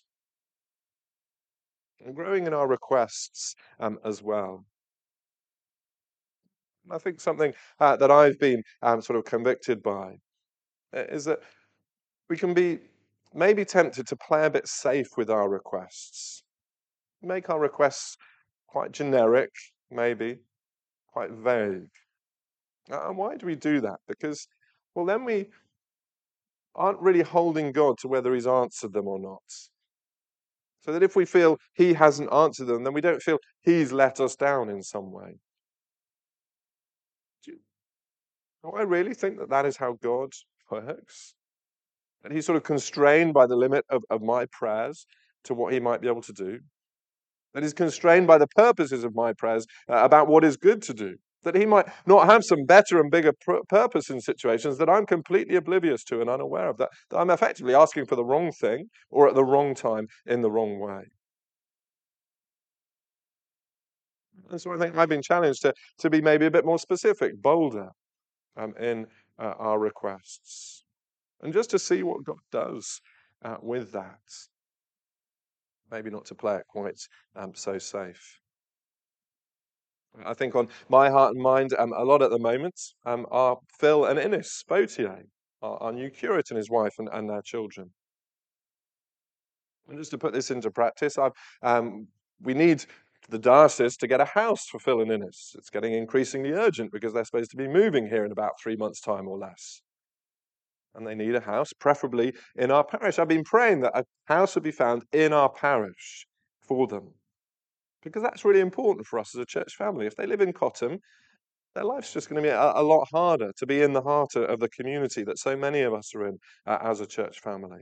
And growing in our requests as well. I think something that I've been sort of convicted by is that we can be maybe tempted to play a bit safe with our requests. Make our requests quite generic, maybe, quite vague. And why do we do that? Because, well, then we aren't really holding God to whether He's answered them or not. So that if we feel He hasn't answered them, then we don't feel He's let us down in some way. Do I really think that is how God works? That He's sort of constrained by the limit of my prayers to what He might be able to do? That He's constrained by the purposes of my prayers about what is good to do? That He might not have some better and bigger purpose in situations that I'm completely oblivious to and unaware of, that I'm effectively asking for the wrong thing or at the wrong time in the wrong way. And so I think I've been challenged to be maybe a bit more specific, bolder in our requests. And just to see what God does with that. Maybe not to play it quite so safe. I think on my heart and mind a lot at the moment are Phil and Innes Botier, our new curate and his wife and their children. And just to put this into practice, we need the diocese to get a house for Phil and Innes. It's getting increasingly urgent because they're supposed to be moving here in about 3 months' time or less. And they need a house, preferably in our parish. I've been praying that a house would be found in our parish for them, because that's really important for us as a church family. If they live in Cottam, their life's just going to be a lot harder to be in the heart of the community that so many of us are in as a church family.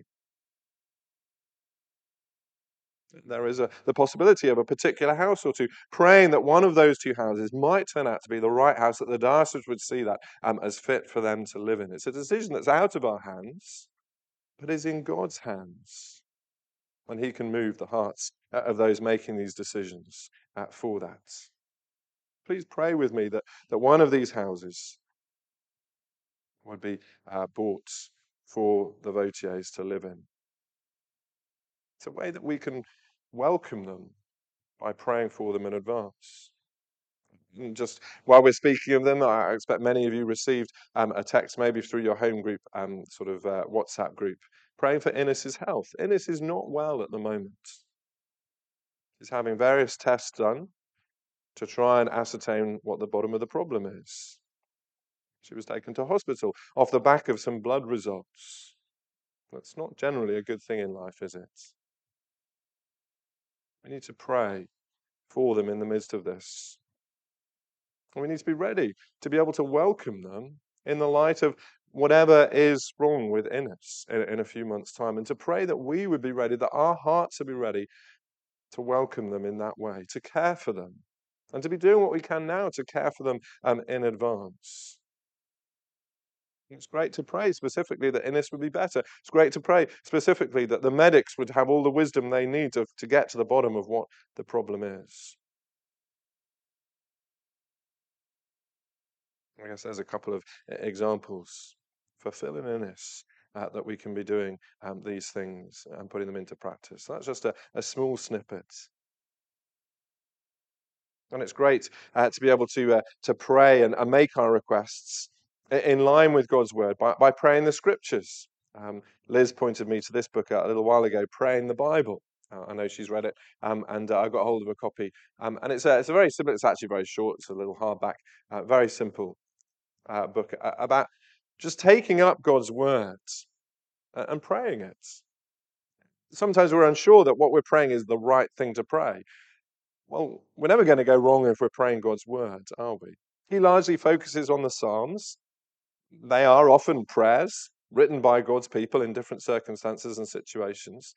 There is the possibility of a particular house or two, praying that one of those two houses might turn out to be the right house, that the diocese would see that as fit for them to live in. It's a decision that's out of our hands, but is in God's hands. And he can move the hearts of those making these decisions for that. Please pray with me that one of these houses would be bought for the Vautiers to live in. It's a way that we can welcome them by praying for them in advance. And just while we're speaking of them, I expect many of you received a text, maybe through your home group, WhatsApp group, praying for Innes's health. Innes is not well at the moment. She's having various tests done to try and ascertain what the bottom of the problem is. She was taken to hospital off the back of some blood results. That's not generally a good thing in life, is it? We need to pray for them in the midst of this. And we need to be ready to be able to welcome them in the light of whatever is wrong with Innes in a few months' time, and to pray that we would be ready, that our hearts would be ready to welcome them in that way, to care for them, and to be doing what we can now to care for them in advance. It's great to pray specifically that Innes would be better. It's great to pray specifically that the medics would have all the wisdom they need to get to the bottom of what the problem is. I guess there's a couple of examples for Phil and Innes that we can be doing these things and putting them into practice. That's just a small snippet. And it's great to be able to pray and make our requests in line with God's word by praying the scriptures. Liz pointed me to this book a little while ago, Praying the Bible. I know she's read it, and I got hold of a copy. And it's a very simple, it's actually very short, it's a little hardback, very simple book about just taking up God's words and praying it. Sometimes we're unsure that what we're praying is the right thing to pray. Well, we're never going to go wrong if we're praying God's words, are we? He largely focuses on the Psalms. They are often prayers written by God's people in different circumstances and situations.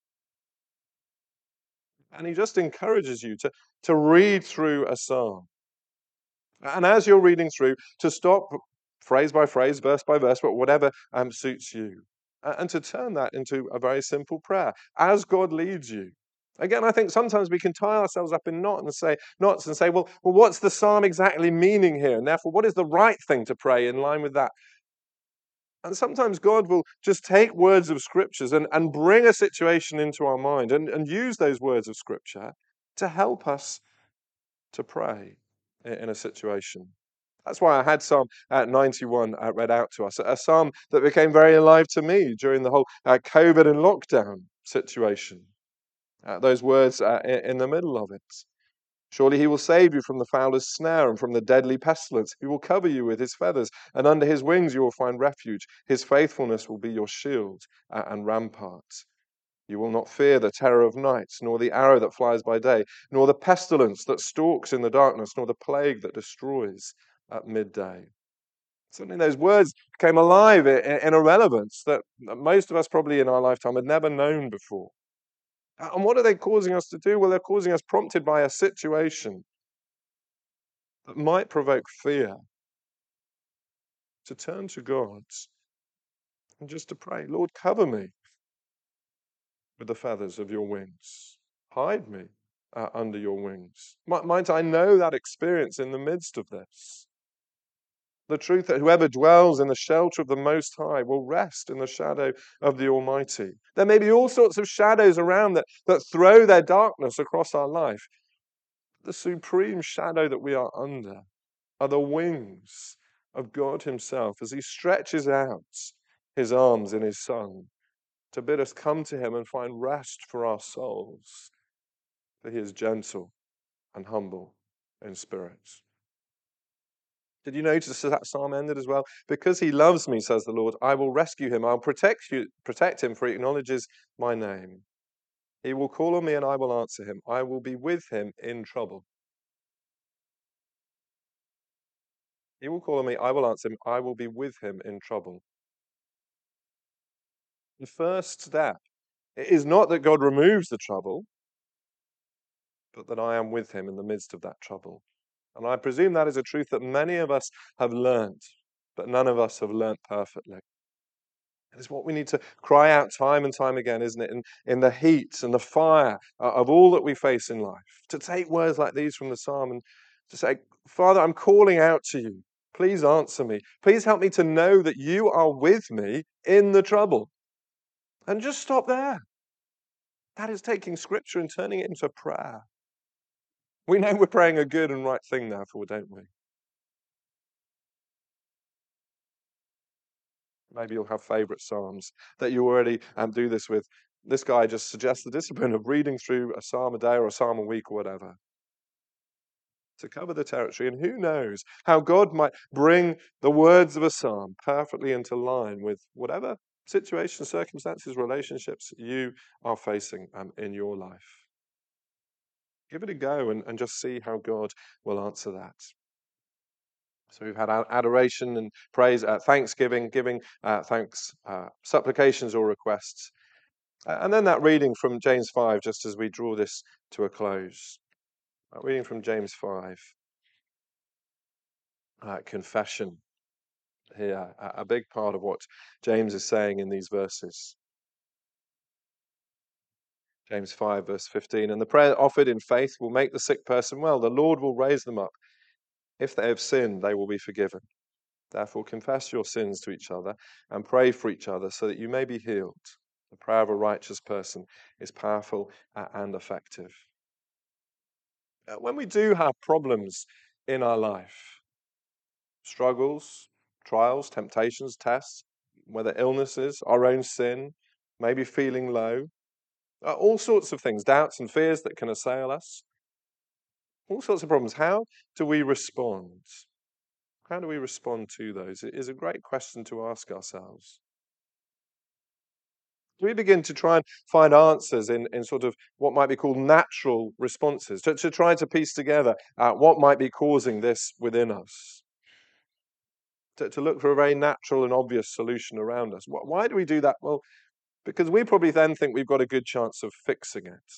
And he just encourages you to read through a psalm. And as you're reading through, to stop phrase by phrase, verse by verse, but whatever suits you. And to turn that into a very simple prayer, as God leads you. Again, I think sometimes we can tie ourselves up in knots and say, well, what's the psalm exactly meaning here? And therefore, what is the right thing to pray in line with that? And sometimes God will just take words of scriptures and bring a situation into our mind and use those words of scripture to help us to pray in a situation. That's why I had Psalm 91 read out to us, a psalm that became very alive to me during the whole COVID and lockdown situation. Those words in the middle of it. Surely he will save you from the fowler's snare and from the deadly pestilence. He will cover you with his feathers, and under his wings you will find refuge. His faithfulness will be your shield and rampart. You will not fear the terror of night, nor the arrow that flies by day, nor the pestilence that stalks in the darkness, nor the plague that destroys at midday. Suddenly those words became alive in a relevance that most of us probably in our lifetime had never known before. And what are they causing us to do? Well, they're causing us, prompted by a situation that might provoke fear, to turn to God and just to pray, Lord, cover me with the feathers of your wings. Hide me under your wings. Might I know that experience in the midst of this? The truth that whoever dwells in the shelter of the Most High will rest in the shadow of the Almighty. There may be all sorts of shadows around that throw their darkness across our life. the supreme shadow that we are under are the wings of God himself as he stretches out his arms in his Son to bid us come to him and find rest for our souls. For he is gentle and humble in spirit. Did you notice that psalm ended as well? Because he loves me, says the Lord, I will rescue him. I'll protect him, for he acknowledges my name. He will call on me and I will answer him. I will be with him in trouble. He will call on me, I will answer him. I will be with him in trouble. The first step is not that God removes the trouble, but that I am with him in the midst of that trouble. And I presume that is a truth that many of us have learnt, but none of us have learnt perfectly. It's what we need to cry out time and time again, isn't it? In the heat and the fire of all that we face in life. To take words like these from the psalm and to say, Father, I'm calling out to you. Please answer me. Please help me to know that you are with me in the trouble. And just stop there. That is taking scripture and turning it into prayer. We know we're praying a good and right thing, therefore, don't we? Maybe you'll have favourite psalms that you already do this with. This guy just suggests the discipline of reading through a psalm a day or a psalm a week or whatever to cover the territory. And who knows how God might bring the words of a psalm perfectly into line with whatever situations, circumstances, relationships you are facing in your life. Give it a go and just see how God will answer that. So we've had adoration and praise, thanksgiving, giving thanks, supplications or requests. And then that reading from James 5, just as we draw this to a close. Reading from James 5. Confession here, a big part of what James is saying in these verses. James 5, verse 15. And the prayer offered in faith will make the sick person well. The Lord will raise them up. If they have sinned, they will be forgiven. Therefore, confess your sins to each other and pray for each other so that you may be healed. The prayer of a righteous person is powerful and effective. When we do have problems in our life, struggles, trials, temptations, tests, whether illnesses, our own sin, maybe feeling low, all sorts of things, doubts and fears that can assail us, all sorts of problems. How do we respond? How do we respond to those? It is a great question to ask ourselves. Do we begin to try and find answers in sort of what might be called natural responses, to try to piece together what might be causing this within us? To look for a very natural and obvious solution around us. Why do we do that? Well, because we probably then think we've got a good chance of fixing it.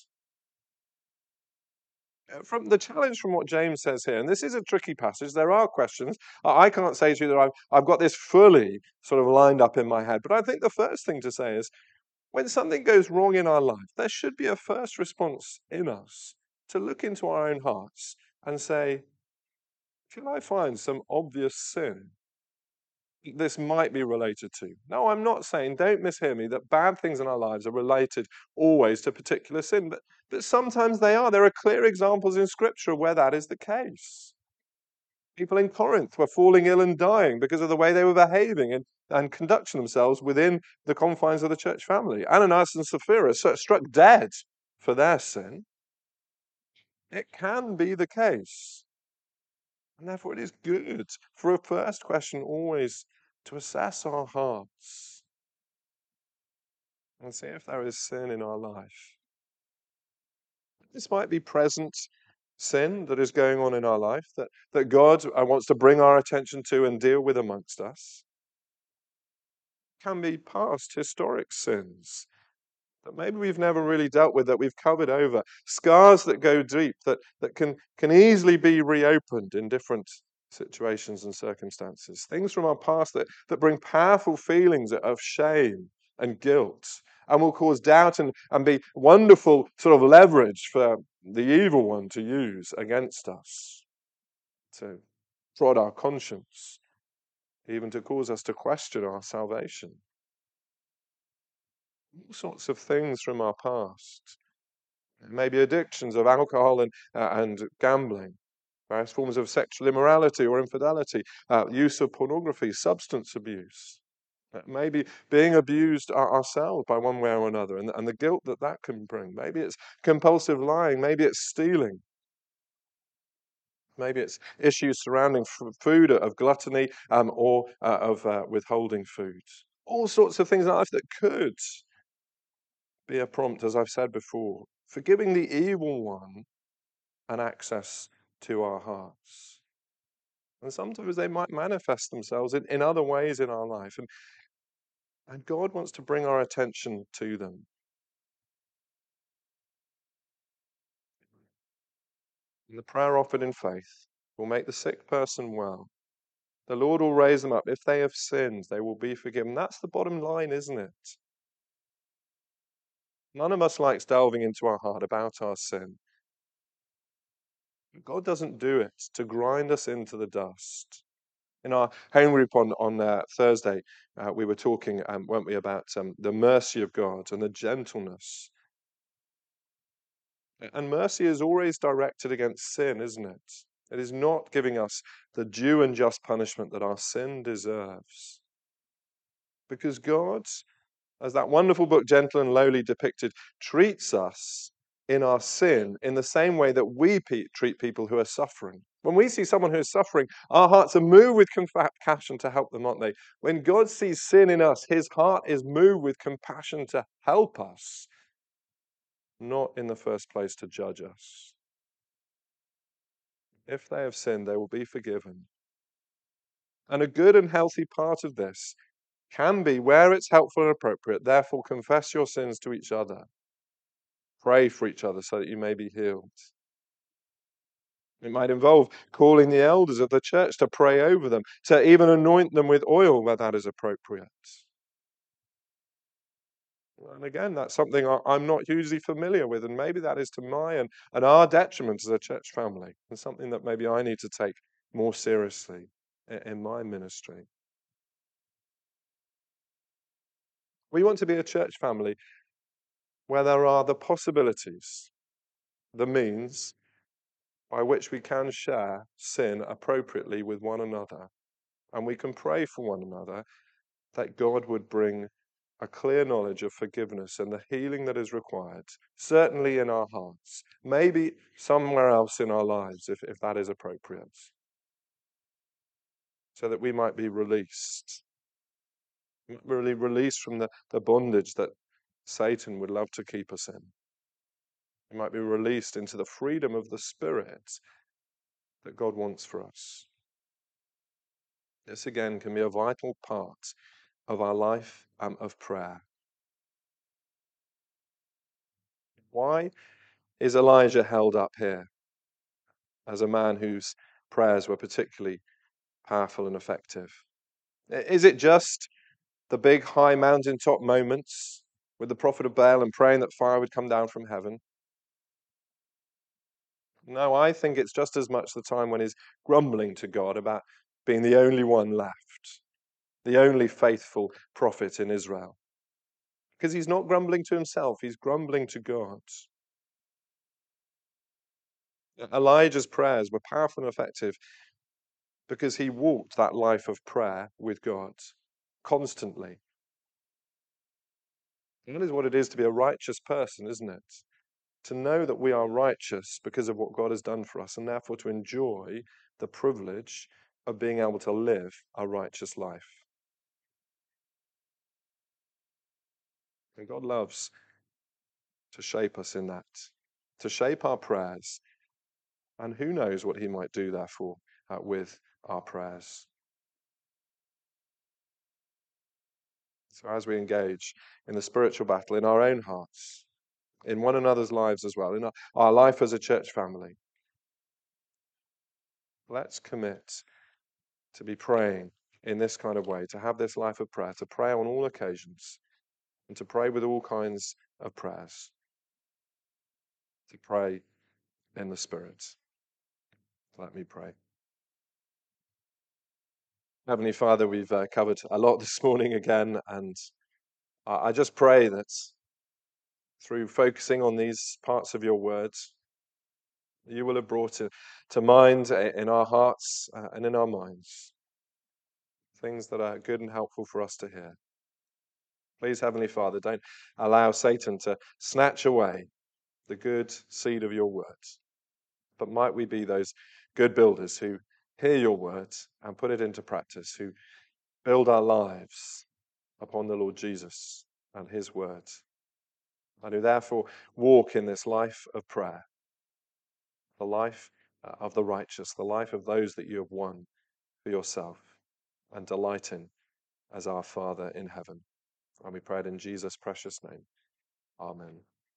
From the challenge from what James says here, and this is a tricky passage, there are questions. I can't say to you that I've got this fully sort of lined up in my head, but I think the first thing to say is, when something goes wrong in our life, there should be a first response in us to look into our own hearts and say, shall I find some obvious sin this might be related to? No, I'm not saying, don't mishear me, that bad things in our lives are related always to particular sin, but sometimes they are. There are clear examples in Scripture where that is the case. People in Corinth were falling ill and dying because of the way they were behaving and conducting themselves within the confines of the church family. Ananias and Sapphira struck dead for their sin. It can be the case. And therefore it is good for a first question always to assess our hearts and see if there is sin in our life. This might be present sin that is going on in our life that God wants to bring our attention to and deal with amongst us. It can be past historic sins that maybe we've never really dealt with, that we've covered over, scars that go deep, that can easily be reopened in different situations and circumstances, things from our past that bring powerful feelings of shame and guilt and will cause doubt and be wonderful sort of leverage for the evil one to use against us, to prod our conscience, even to cause us to question our salvation. All sorts of things from our past Maybe addictions of alcohol and gambling, various forms of sexual immorality or infidelity, use of pornography, substance abuse. Maybe being abused ourselves by one way or another, and the guilt that that can bring. Maybe it's compulsive lying. Maybe it's stealing. Maybe it's issues surrounding food, of gluttony, or of withholding food. All sorts of things in life that could be a prompt, as I've said before, for giving the evil one an access to our hearts. And sometimes they might manifest themselves in other ways in our life. And God wants to bring our attention to them. And the prayer offered in faith will make the sick person well. The Lord will raise them up. If they have sinned, they will be forgiven. That's the bottom line, isn't it? None of us likes delving into our heart about our sin. But God doesn't do it to grind us into the dust. In our home group on Thursday, we were talking, weren't we, about the mercy of God and the gentleness. And mercy is always directed against sin, isn't it? It is not giving us the due and just punishment that our sin deserves. Because God, as that wonderful book, Gentle and Lowly, depicted, treats us in our sin in the same way that we treat people who are suffering. When we see someone who is suffering, our hearts are moved with compassion to help them, aren't they? When God sees sin in us, his heart is moved with compassion to help us, not in the first place to judge us. If they have sinned, they will be forgiven. And a good and healthy part of this can be, where it's helpful and appropriate, therefore confess your sins to each other. Pray for each other so that you may be healed. It might involve calling the elders of the church to pray over them, to even anoint them with oil where that is appropriate. And again, that's something I'm not hugely familiar with, and maybe that is to my and our detriment as a church family, and something that maybe I need to take more seriously in my ministry. We want to be a church family where there are the possibilities, the means by which we can share sin appropriately with one another. And we can pray for one another that God would bring a clear knowledge of forgiveness and the healing that is required, certainly in our hearts, maybe somewhere else in our lives if that is appropriate, so that we might be released, really released from the bondage that Satan would love to keep us in. We might be released into the freedom of the Spirit that God wants for us. This again can be a vital part of our life of prayer. Why is Elijah held up here as a man whose prayers were particularly powerful and effective? Is it just the big high mountaintop moments with the prophet of Baal and praying that fire would come down from heaven? No, I think it's just as much the time when he's grumbling to God about being the only one left, the only faithful prophet in Israel. Because he's not grumbling to himself, he's grumbling to God. Elijah's prayers were powerful and effective because he walked that life of prayer with God constantly. And that is what it is to be a righteous person, isn't it? To know that we are righteous because of what God has done for us, and therefore to enjoy the privilege of being able to live a righteous life. And God loves to shape us in that, to shape our prayers. And who knows what he might do, therefore, with our prayers. So as we engage in the spiritual battle in our own hearts, in one another's lives as well, in our life as a church family, let's commit to be praying in this kind of way, to have this life of prayer, to pray on all occasions, and to pray with all kinds of prayers, to pray in the Spirit. Let me pray. Heavenly Father, we've covered a lot this morning again, and I just pray that through focusing on these parts of your words, you will have brought to mind in our hearts and in our minds things that are good and helpful for us to hear. Please, Heavenly Father, don't allow Satan to snatch away the good seed of your words, but might we be those good builders who hear your words and put it into practice, who build our lives upon the Lord Jesus and his words, and who therefore walk in this life of prayer, the life of the righteous, the life of those that you have won for yourself and delight in as our Father in heaven. And we pray it in Jesus' precious name. Amen.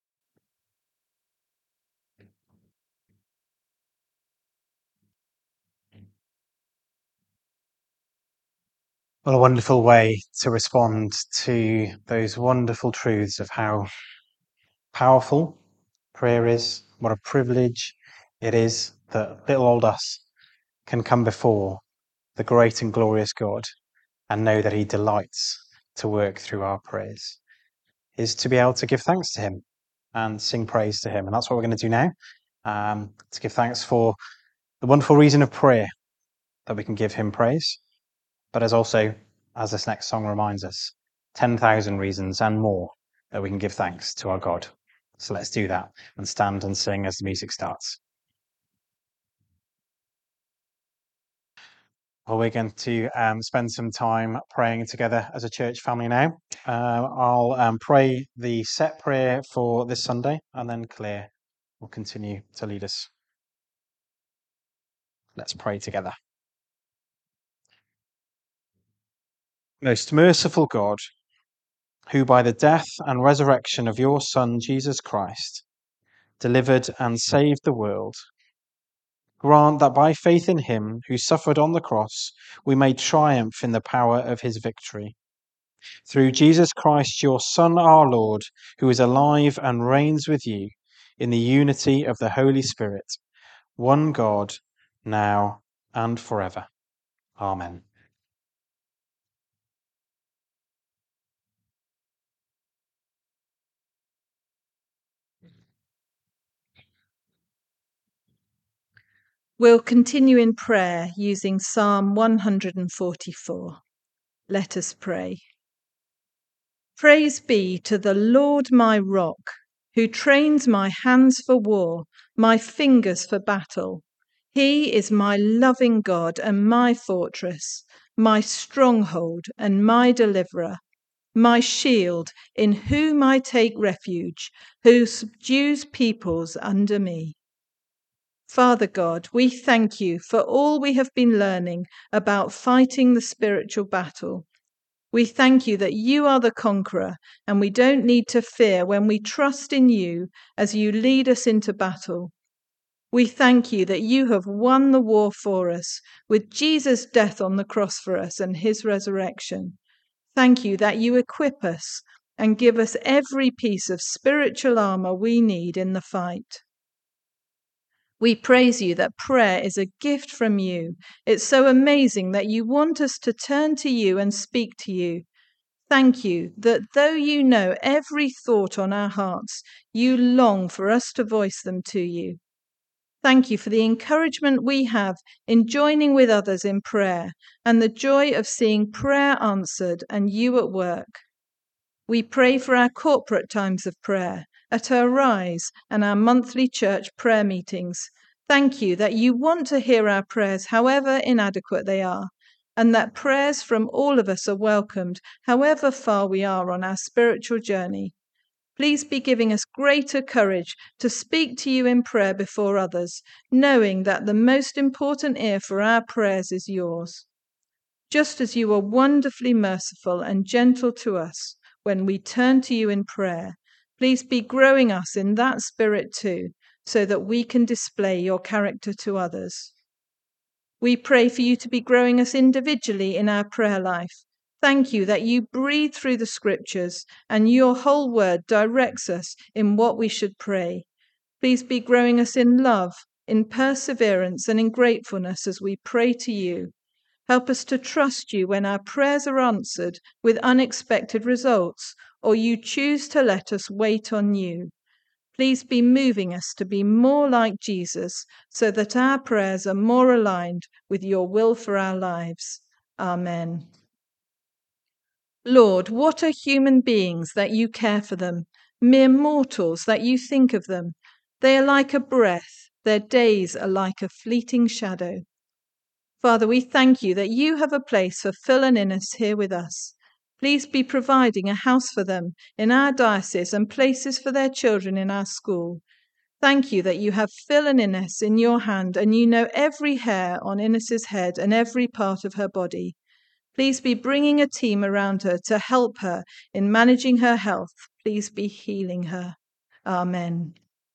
What a wonderful way to respond to those wonderful truths of how powerful prayer is, what a privilege it is that little old us can come before the great and glorious God and know that he delights to work through our prayers, is to be able to give thanks to him and sing praise to him. And that's what we're going to do now, to give thanks for the wonderful reason of prayer, that we can give him praise. But there's also, as this next song reminds us, 10,000 reasons and more that we can give thanks to our God. So let's do that and stand and sing as the music starts. Well, we're going to spend some time praying together as a church family now. I'll pray the set prayer for this Sunday, and then Claire will continue to lead us. Let's pray together. Most merciful God, who by the death and resurrection of your Son, Jesus Christ, delivered and saved the world, grant that by faith in him who suffered on the cross, we may triumph in the power of his victory. Through Jesus Christ, your Son, our Lord, who is alive and reigns with you in the unity of the Holy Spirit, one God, now and forever. Amen. We'll continue in prayer using Psalm 144. Let us pray. Praise be to the Lord my rock, who trains my hands for war, my fingers for battle. He is my loving God and my fortress, my stronghold and my deliverer, my shield in whom I take refuge, who subdues peoples under me. Father God, we thank you for all we have been learning about fighting the spiritual battle. We thank you that you are the conqueror, and we don't need to fear when we trust in you as you lead us into battle. We thank you that you have won the war for us with Jesus' death on the cross for us and his resurrection. Thank you that you equip us and give us every piece of spiritual armor we need in the fight. We praise you that prayer is a gift from you. It's so amazing that you want us to turn to you and speak to you. Thank you that though you know every thought on our hearts, you long for us to voice them to you. Thank you for the encouragement we have in joining with others in prayer and the joy of seeing prayer answered and you at work. We pray for our corporate times of prayer at our Rise and our monthly church prayer meetings. Thank you that you want to hear our prayers however inadequate they are, and that prayers from all of us are welcomed however far we are on our spiritual journey. Please be giving us greater courage to speak to you in prayer before others, knowing that the most important ear for our prayers is yours. Just as you are wonderfully merciful and gentle to us when we turn to you in prayer, please be growing us in that spirit too, so that we can display your character to others. We pray for you to be growing us individually in our prayer life. Thank you that you breathe through the scriptures and your whole word directs us in what we should pray. Please be growing us in love, in perseverance, and in gratefulness as we pray to you. Help us to trust you when our prayers are answered with unexpected results, or you choose to let us wait on you. Please be moving us to be more like Jesus so that our prayers are more aligned with your will for our lives. Amen. Lord, what are human beings that you care for them, mere mortals that you think of them? They are like a breath, their days are like a fleeting shadow. Father, we thank you that you have a place for Phil and Innes here with us. Please be providing a house for them in our diocese and places for their children in our school. Thank you that you have Phil and Innes in your hand and you know every hair on Innes's head and every part of her body. Please be bringing a team around her to help her in managing her health. Please be healing her. Amen.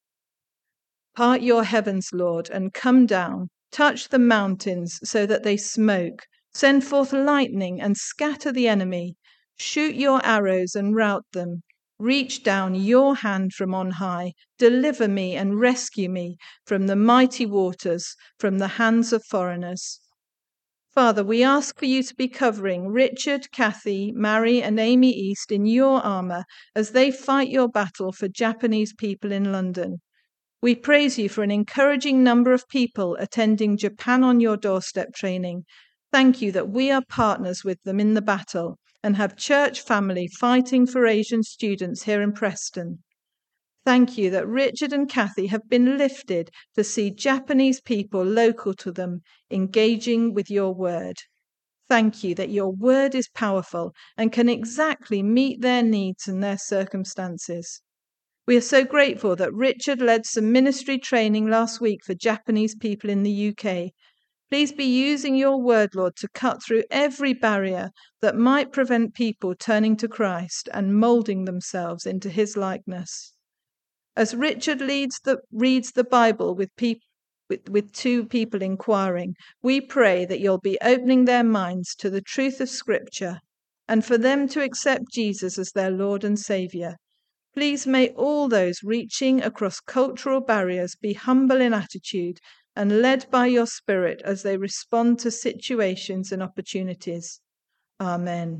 Part your heavens, Lord, and come down. Touch the mountains so that they smoke. Send forth lightning and scatter the enemy. Shoot your arrows and rout them. Reach down your hand from on high. Deliver me and rescue me from the mighty waters, from the hands of foreigners. Father, we ask for you to be covering Richard, Kathy, Mary, and Amy East in your armour as they fight your battle for Japanese people in London. We praise you for an encouraging number of people attending Japan on your doorstep training. Thank you that we are partners with them in the battle and have church family fighting for Asian students here in Preston. Thank you that Richard and Kathy have been lifted to see Japanese people local to them engaging with your word. Thank you that your word is powerful and can exactly meet their needs and their circumstances. We are so grateful that Richard led some ministry training last week for Japanese people in the UK. Please be using your word, Lord, to cut through every barrier that might prevent people turning to Christ and moulding themselves into his likeness. As Richard reads the Bible with two people inquiring, we pray that you'll be opening their minds to the truth of Scripture and for them to accept Jesus as their Lord and Saviour. Please may all those reaching across cultural barriers be humble in attitude and led by your Spirit as they respond to situations and opportunities. Amen.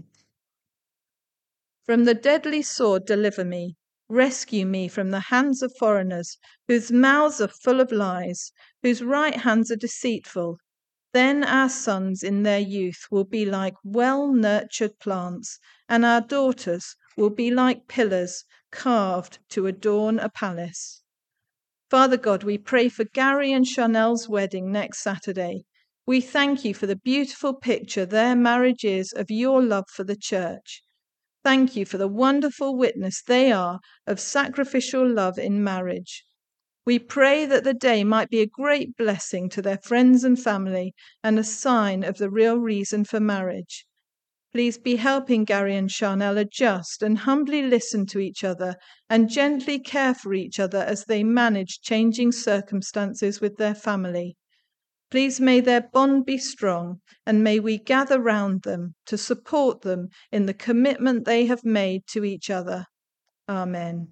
From the deadly sword deliver me. Rescue me from the hands of foreigners, whose mouths are full of lies, whose right hands are deceitful. Then our sons in their youth will be like well-nurtured plants, and our daughters will be like pillars carved to adorn a palace. Father God, we pray for Gary and Chanel's wedding next Saturday. We thank you for the beautiful picture their marriage is of your love for the church. Thank you for the wonderful witness they are of sacrificial love in marriage. We pray that the day might be a great blessing to their friends and family and a sign of the real reason for marriage. Please be helping Gary and Chanel adjust and humbly listen to each other and gently care for each other as they manage changing circumstances with their family. Please may their bond be strong, and may we gather round them to support them in the commitment they have made to each other. Amen.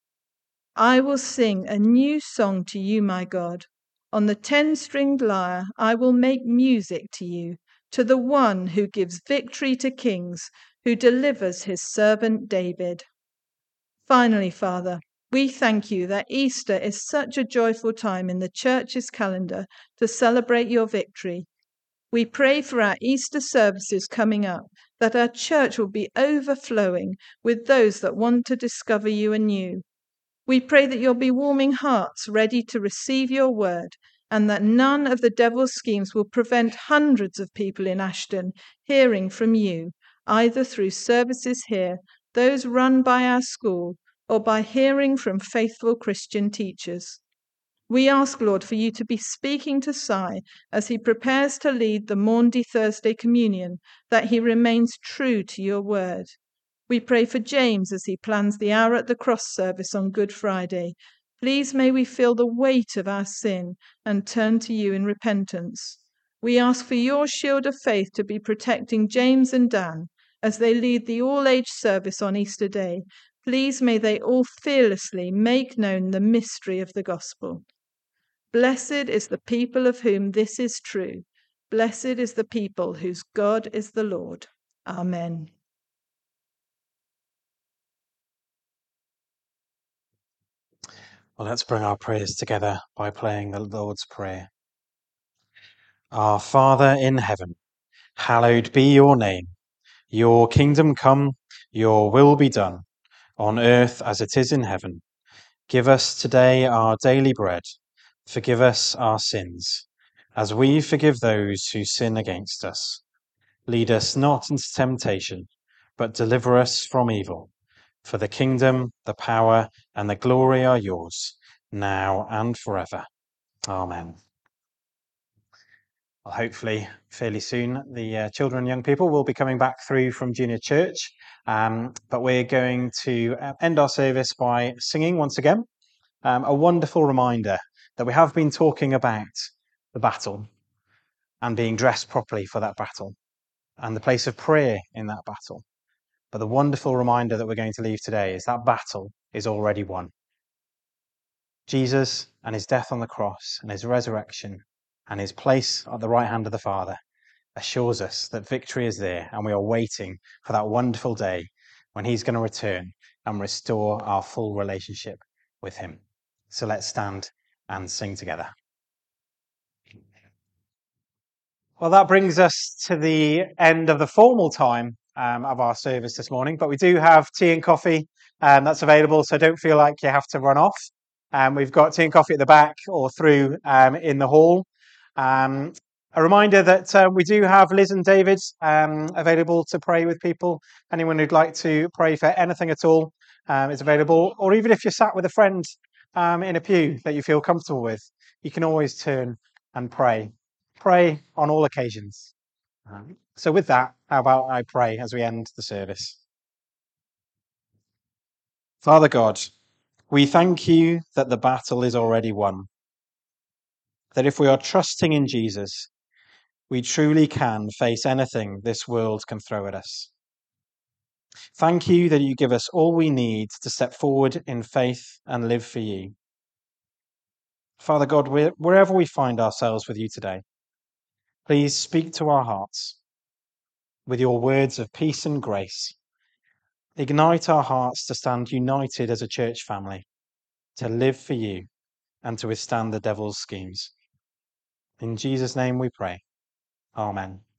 I will sing a new song to you, my God. On the 10-stringed lyre I will make music to you, to the one who gives victory to kings, who delivers his servant David. Finally, Father, we thank you that Easter is such a joyful time in the Church's calendar to celebrate your victory. We pray for our Easter services coming up, that our church will be overflowing with those that want to discover you anew. We pray that you'll be warming hearts ready to receive your word, and that none of the devil's schemes will prevent hundreds of people in Ashton hearing from you, either through services here, those run by our school, or by hearing from faithful Christian teachers. We ask, Lord, for you to be speaking to Si as he prepares to lead the Maundy Thursday Communion, that he remains true to your word. We pray for James as he plans the Hour at the Cross service on Good Friday. Please may we feel the weight of our sin and turn to you in repentance. We ask for your shield of faith to be protecting James and Dan as they lead the all-age service on Easter Day. Please may they all fearlessly make known the mystery of the gospel. Blessed is the people of whom this is true. Blessed is the people whose God is the Lord. Amen. Well, let's bring our prayers together by playing the Lord's Prayer. Our Father in heaven, hallowed be your name. Your kingdom come, your will be done, on earth as it is in heaven. Give us today our daily bread. Forgive us our sins, as we forgive those who sin against us. Lead us not into temptation, but deliver us from evil. For the kingdom, the power, and the glory are yours, now and forever. Amen. Well, hopefully, fairly soon, the children and young people will be coming back through from junior church. But we're going to end our service by singing once again. A wonderful reminder that we have been talking about the battle and being dressed properly for that battle and the place of prayer in that battle. But the wonderful reminder that we're going to leave today is that battle is already won. Jesus and his death on the cross and his resurrection and his place at the right hand of the Father assures us that victory is there, and we are waiting for that wonderful day when he's going to return and restore our full relationship with him. So let's stand and sing together. Well, that brings us to the end of the formal time of our service this morning, but we do have tea and coffee that's available, so don't feel like you have to run off. We've got tea and coffee at the back or through in the hall. A reminder that we do have Liz and David available to pray with people. Anyone who'd like to pray for anything at all is available, or even if you're sat with a friend in a pew that you feel comfortable with, you can always turn and pray. Pray on all occasions. So with that, how about I pray as we end the service? Father God, we thank you that the battle is already won. That if we are trusting in Jesus, we truly can face anything this world can throw at us. Thank you that you give us all we need to step forward in faith and live for you. Father God, wherever we find ourselves with you today, please speak to our hearts with your words of peace and grace. Ignite our hearts to stand united as a church family, to live for you and to withstand the devil's schemes. In Jesus' name we pray. Amen.